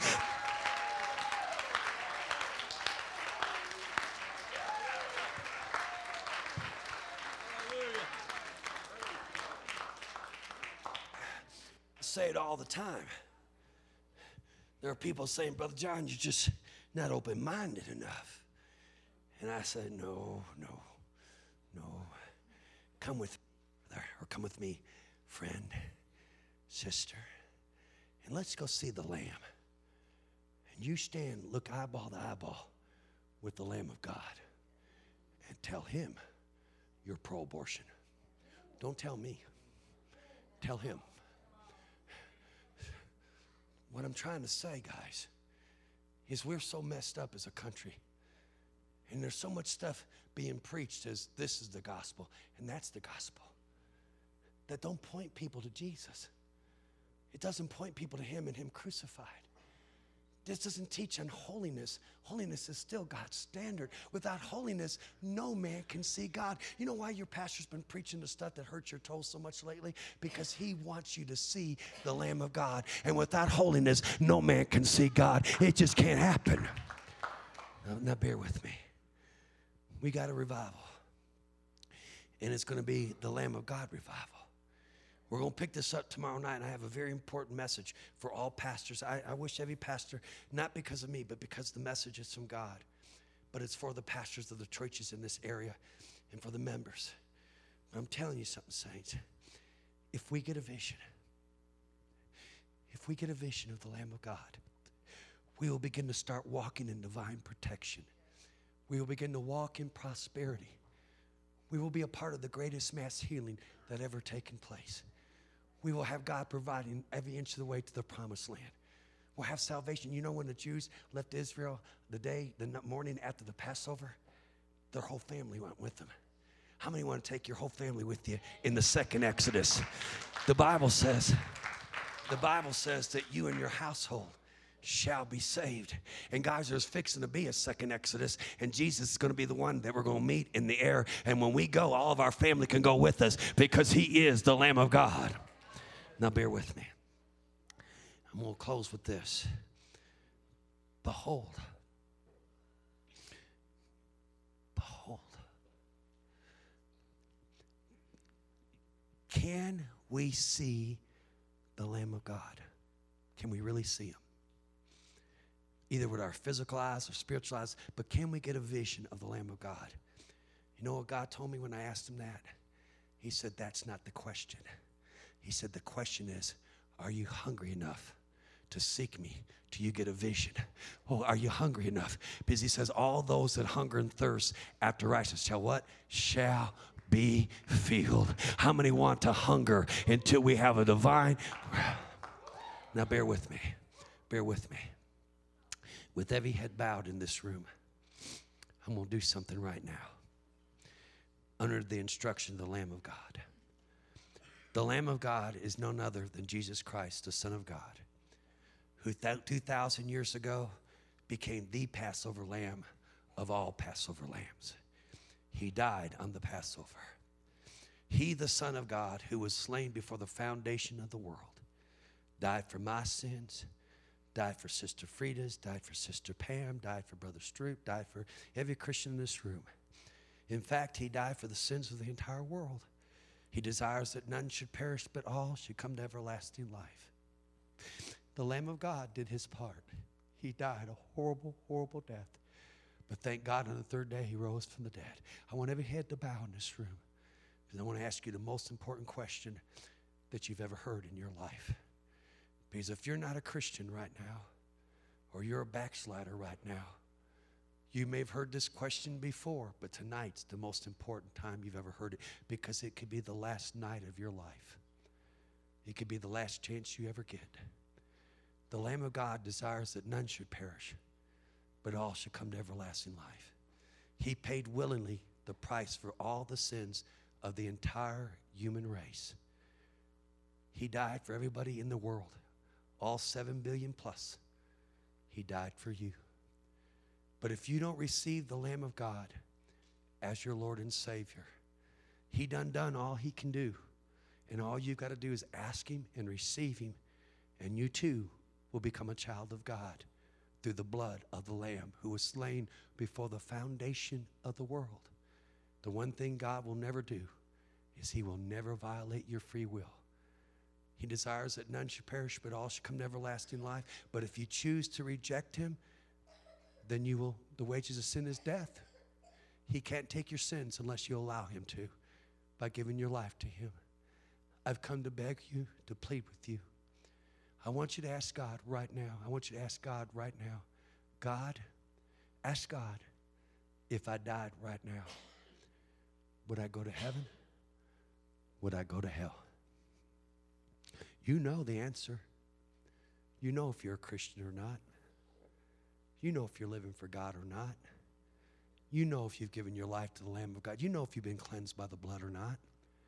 Speaker 2: Say it all the time. There are people saying, Brother John, you're just not open-minded enough. And I said, no, no, no. Come with me, or come with me, friend, sister, and let's go see the Lamb. And you stand, look eyeball to eyeball with the Lamb of God, and tell him you're pro-abortion. Don't tell me. Tell him. What I'm trying to say, guys, is we're so messed up as a country. And there's so much stuff being preached as this is the gospel and that's the gospel that don't point people to Jesus. It doesn't point people to him and him crucified. This doesn't teach on holiness. Holiness is still God's standard. Without holiness, no man can see God. You know why your pastor's been preaching the stuff that hurts your toes so much lately? Because he wants you to see the Lamb of God. And without holiness, no man can see God. It just can't happen. Now, now bear with me. We got a revival. And it's going to be the Lamb of God revival. We're going to pick this up tomorrow night, and I have a very important message for all pastors. I, I wish every pastor, not because of me, but because the message is from God, but it's for the pastors of the churches in this area and for the members. But I'm telling you something, saints. If we get a vision, if we get a vision of the Lamb of God, we will begin to start walking in divine protection. We will begin to walk in prosperity. We will be a part of the greatest mass healing that ever taken place. We will have God providing every inch of the way to the promised land. We'll have salvation. You know, when the Jews left Israel the day, the morning after the Passover, their whole family went with them. How many want to take your whole family with you in the second Exodus? The Bible says, the Bible says that you and your household shall be saved. And guys, there's fixing to be a second Exodus, and Jesus is going to be the one that we're going to meet in the air. And when we go, all of our family can go with us because he is the Lamb of God. Now bear with me. I'm going to close with this. Behold. Behold. Can we see the Lamb of God? Can we really see him? Either with our physical eyes or spiritual eyes, but can we get a vision of the Lamb of God? You know what God told me when I asked him that? He said, that's not the question. He said, the question is, are you hungry enough to seek me till you get a vision? Oh, are you hungry enough? Because he says, all those that hunger and thirst after righteousness shall what? Shall be filled. How many want to hunger until we have a divine... Now bear with me. Bear with me. With every head bowed in this room, I'm going to do something right now. Under the instruction of the Lamb of God. The Lamb of God is none other than Jesus Christ, the Son of God, who two thousand years ago became the Passover lamb of all Passover lambs. He died on the Passover. He, the Son of God, who was slain before the foundation of the world, died for my sins, died for Sister Frida's, died for Sister Pam, died for Brother Stroop, died for every Christian in this room. In fact, he died for the sins of the entire world. He desires that none should perish, but all should come to everlasting life. The Lamb of God did his part. He died a horrible, horrible death. But thank God on the third day he rose from the dead. I want every head to bow in this room. Because I want to ask you the most important question that you've ever heard in your life. Because if you're not a Christian right now, or you're a backslider right now, you may have heard this question before, but tonight's the most important time you've ever heard it, because it could be the last night of your life. It could be the last chance you ever get. The Lamb of God desires that none should perish, but all should come to everlasting life. He paid willingly the price for all the sins of the entire human race. He died for everybody in the world, all seven billion plus. He died for you. But if you don't receive the Lamb of God as your Lord and Savior, he done done all he can do. And all you've got to do is ask him and receive him, and you too will become a child of God through the blood of the Lamb who was slain before the foundation of the world. The one thing God will never do is he will never violate your free will. He desires that none should perish, but all should come to everlasting life. But if you choose to reject him, then you will, the wages of sin is death. He can't take your sins unless you allow him to, by giving your life to him. I've come to beg you, to plead with you. I want you to ask God right now. I want you to ask God right now. God, ask God, if I died right now, would I go to heaven? Would I go to hell? You know the answer. You know if you're a Christian or not. You know if you're living for God or not. You know if you've given your life to the Lamb of God. You know if you've been cleansed by the blood or not.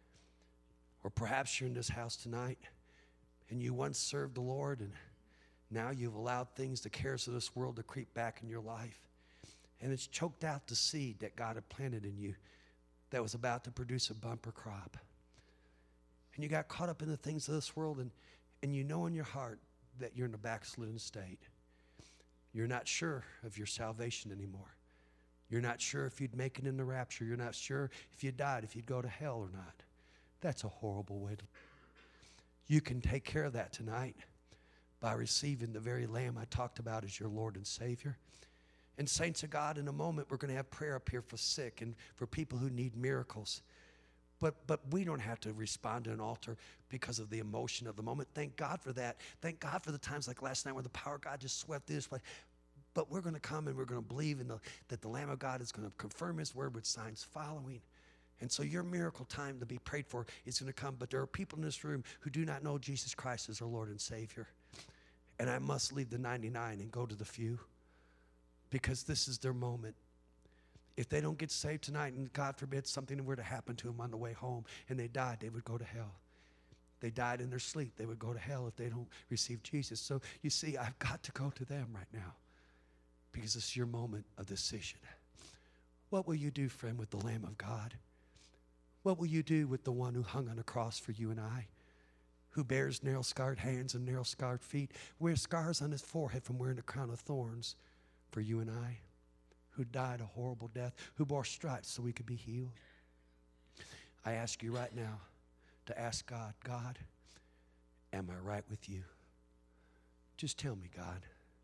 Speaker 2: Or perhaps you're in this house tonight and you once served the Lord, and now you've allowed things, the cares of this world, to creep back in your life. And it's choked out the seed that God had planted in you that was about to produce a bumper crop. And you got caught up in the things of this world, and, and you know in your heart that you're in a backslidden state. You're not sure of your salvation anymore. You're not sure if you'd make it in the rapture. You're not sure if you died, if you'd go to hell or not. That's a horrible way to live. You can take care of that tonight by receiving the very Lamb I talked about as your Lord and Savior. And saints of God, in a moment, we're going to have prayer up here for sick and for people who need miracles. But but we don't have to respond to an altar because of the emotion of the moment. Thank God for that. Thank God for the times like last night where the power of God just swept this place. But we're going to come and we're going to believe in the, that the Lamb of God is going to confirm his word with signs following. And so your miracle time to be prayed for is going to come. But there are people in this room who do not know Jesus Christ as their Lord and Savior. And I must leave the ninety-nine and go to the few, because this is their moment. If they don't get saved tonight, and God forbid something were to happen to them on the way home and they died, they would go to hell. They died in their sleep, they would go to hell if they don't receive Jesus. So you see, I've got to go to them right now, because it's your moment of decision. What will you do, friend, with the Lamb of God? What will you do with the one who hung on a cross for you and I, who bears nail-scarred hands and nail-scarred feet, wears scars on his forehead from wearing a crown of thorns for you and I, who died a horrible death, who bore stripes so we could be healed? I ask you right now to ask God, God, am I right with you? Just tell me, God.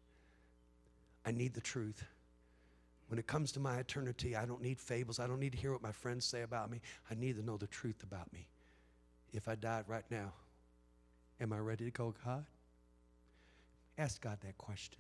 Speaker 2: I need the truth. When it comes to my eternity, I don't need fables. I don't need to hear what my friends say about me. I need to know the truth about me. If I died right now, am I ready to go, God? Ask God that question.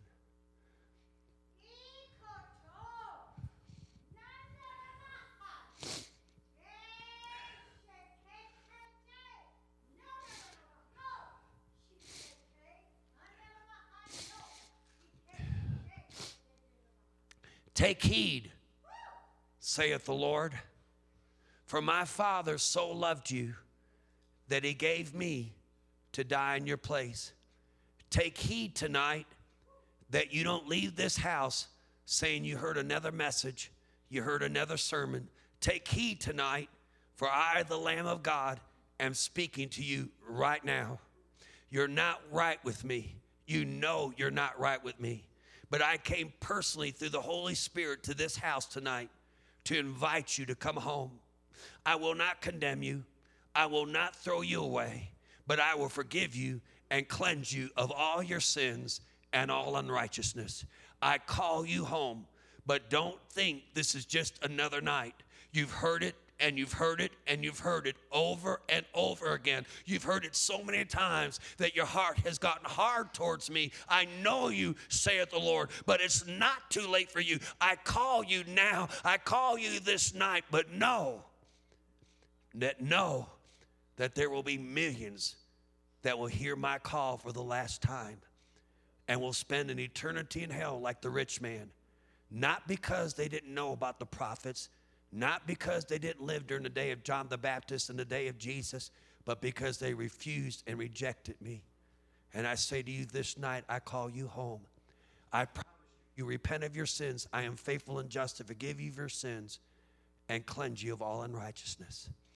Speaker 2: Take heed, saith the Lord, for my Father so loved you that he gave me to die in your place. Take heed tonight that you don't leave this house saying you heard another message, you heard another sermon. Take heed tonight, for I, the Lamb of God, am speaking to you right now. You're not right with me. You know you're not right with me. But I came personally through the Holy Spirit to this house tonight to invite you to come home. I will not condemn you. I will not throw you away, but I will forgive you and cleanse you of all your sins and all unrighteousness. I call you home, but don't think this is just another night. You've heard it, and you've heard it, and you've heard it over and over again. You've heard it so many times that your heart has gotten hard towards me. I know you, saith the Lord, but it's not too late for you. I call you now. I call you this night, but know that know that there will be millions that will hear my call for the last time and will spend an eternity in hell like the rich man, not because they didn't know about the prophets, not because they didn't live during the day of John the Baptist and the day of Jesus, but because they refused and rejected me. And I say to you this night, I call you home. I promise you, you repent of your sins. I am faithful and just to forgive you of your sins and cleanse you of all unrighteousness.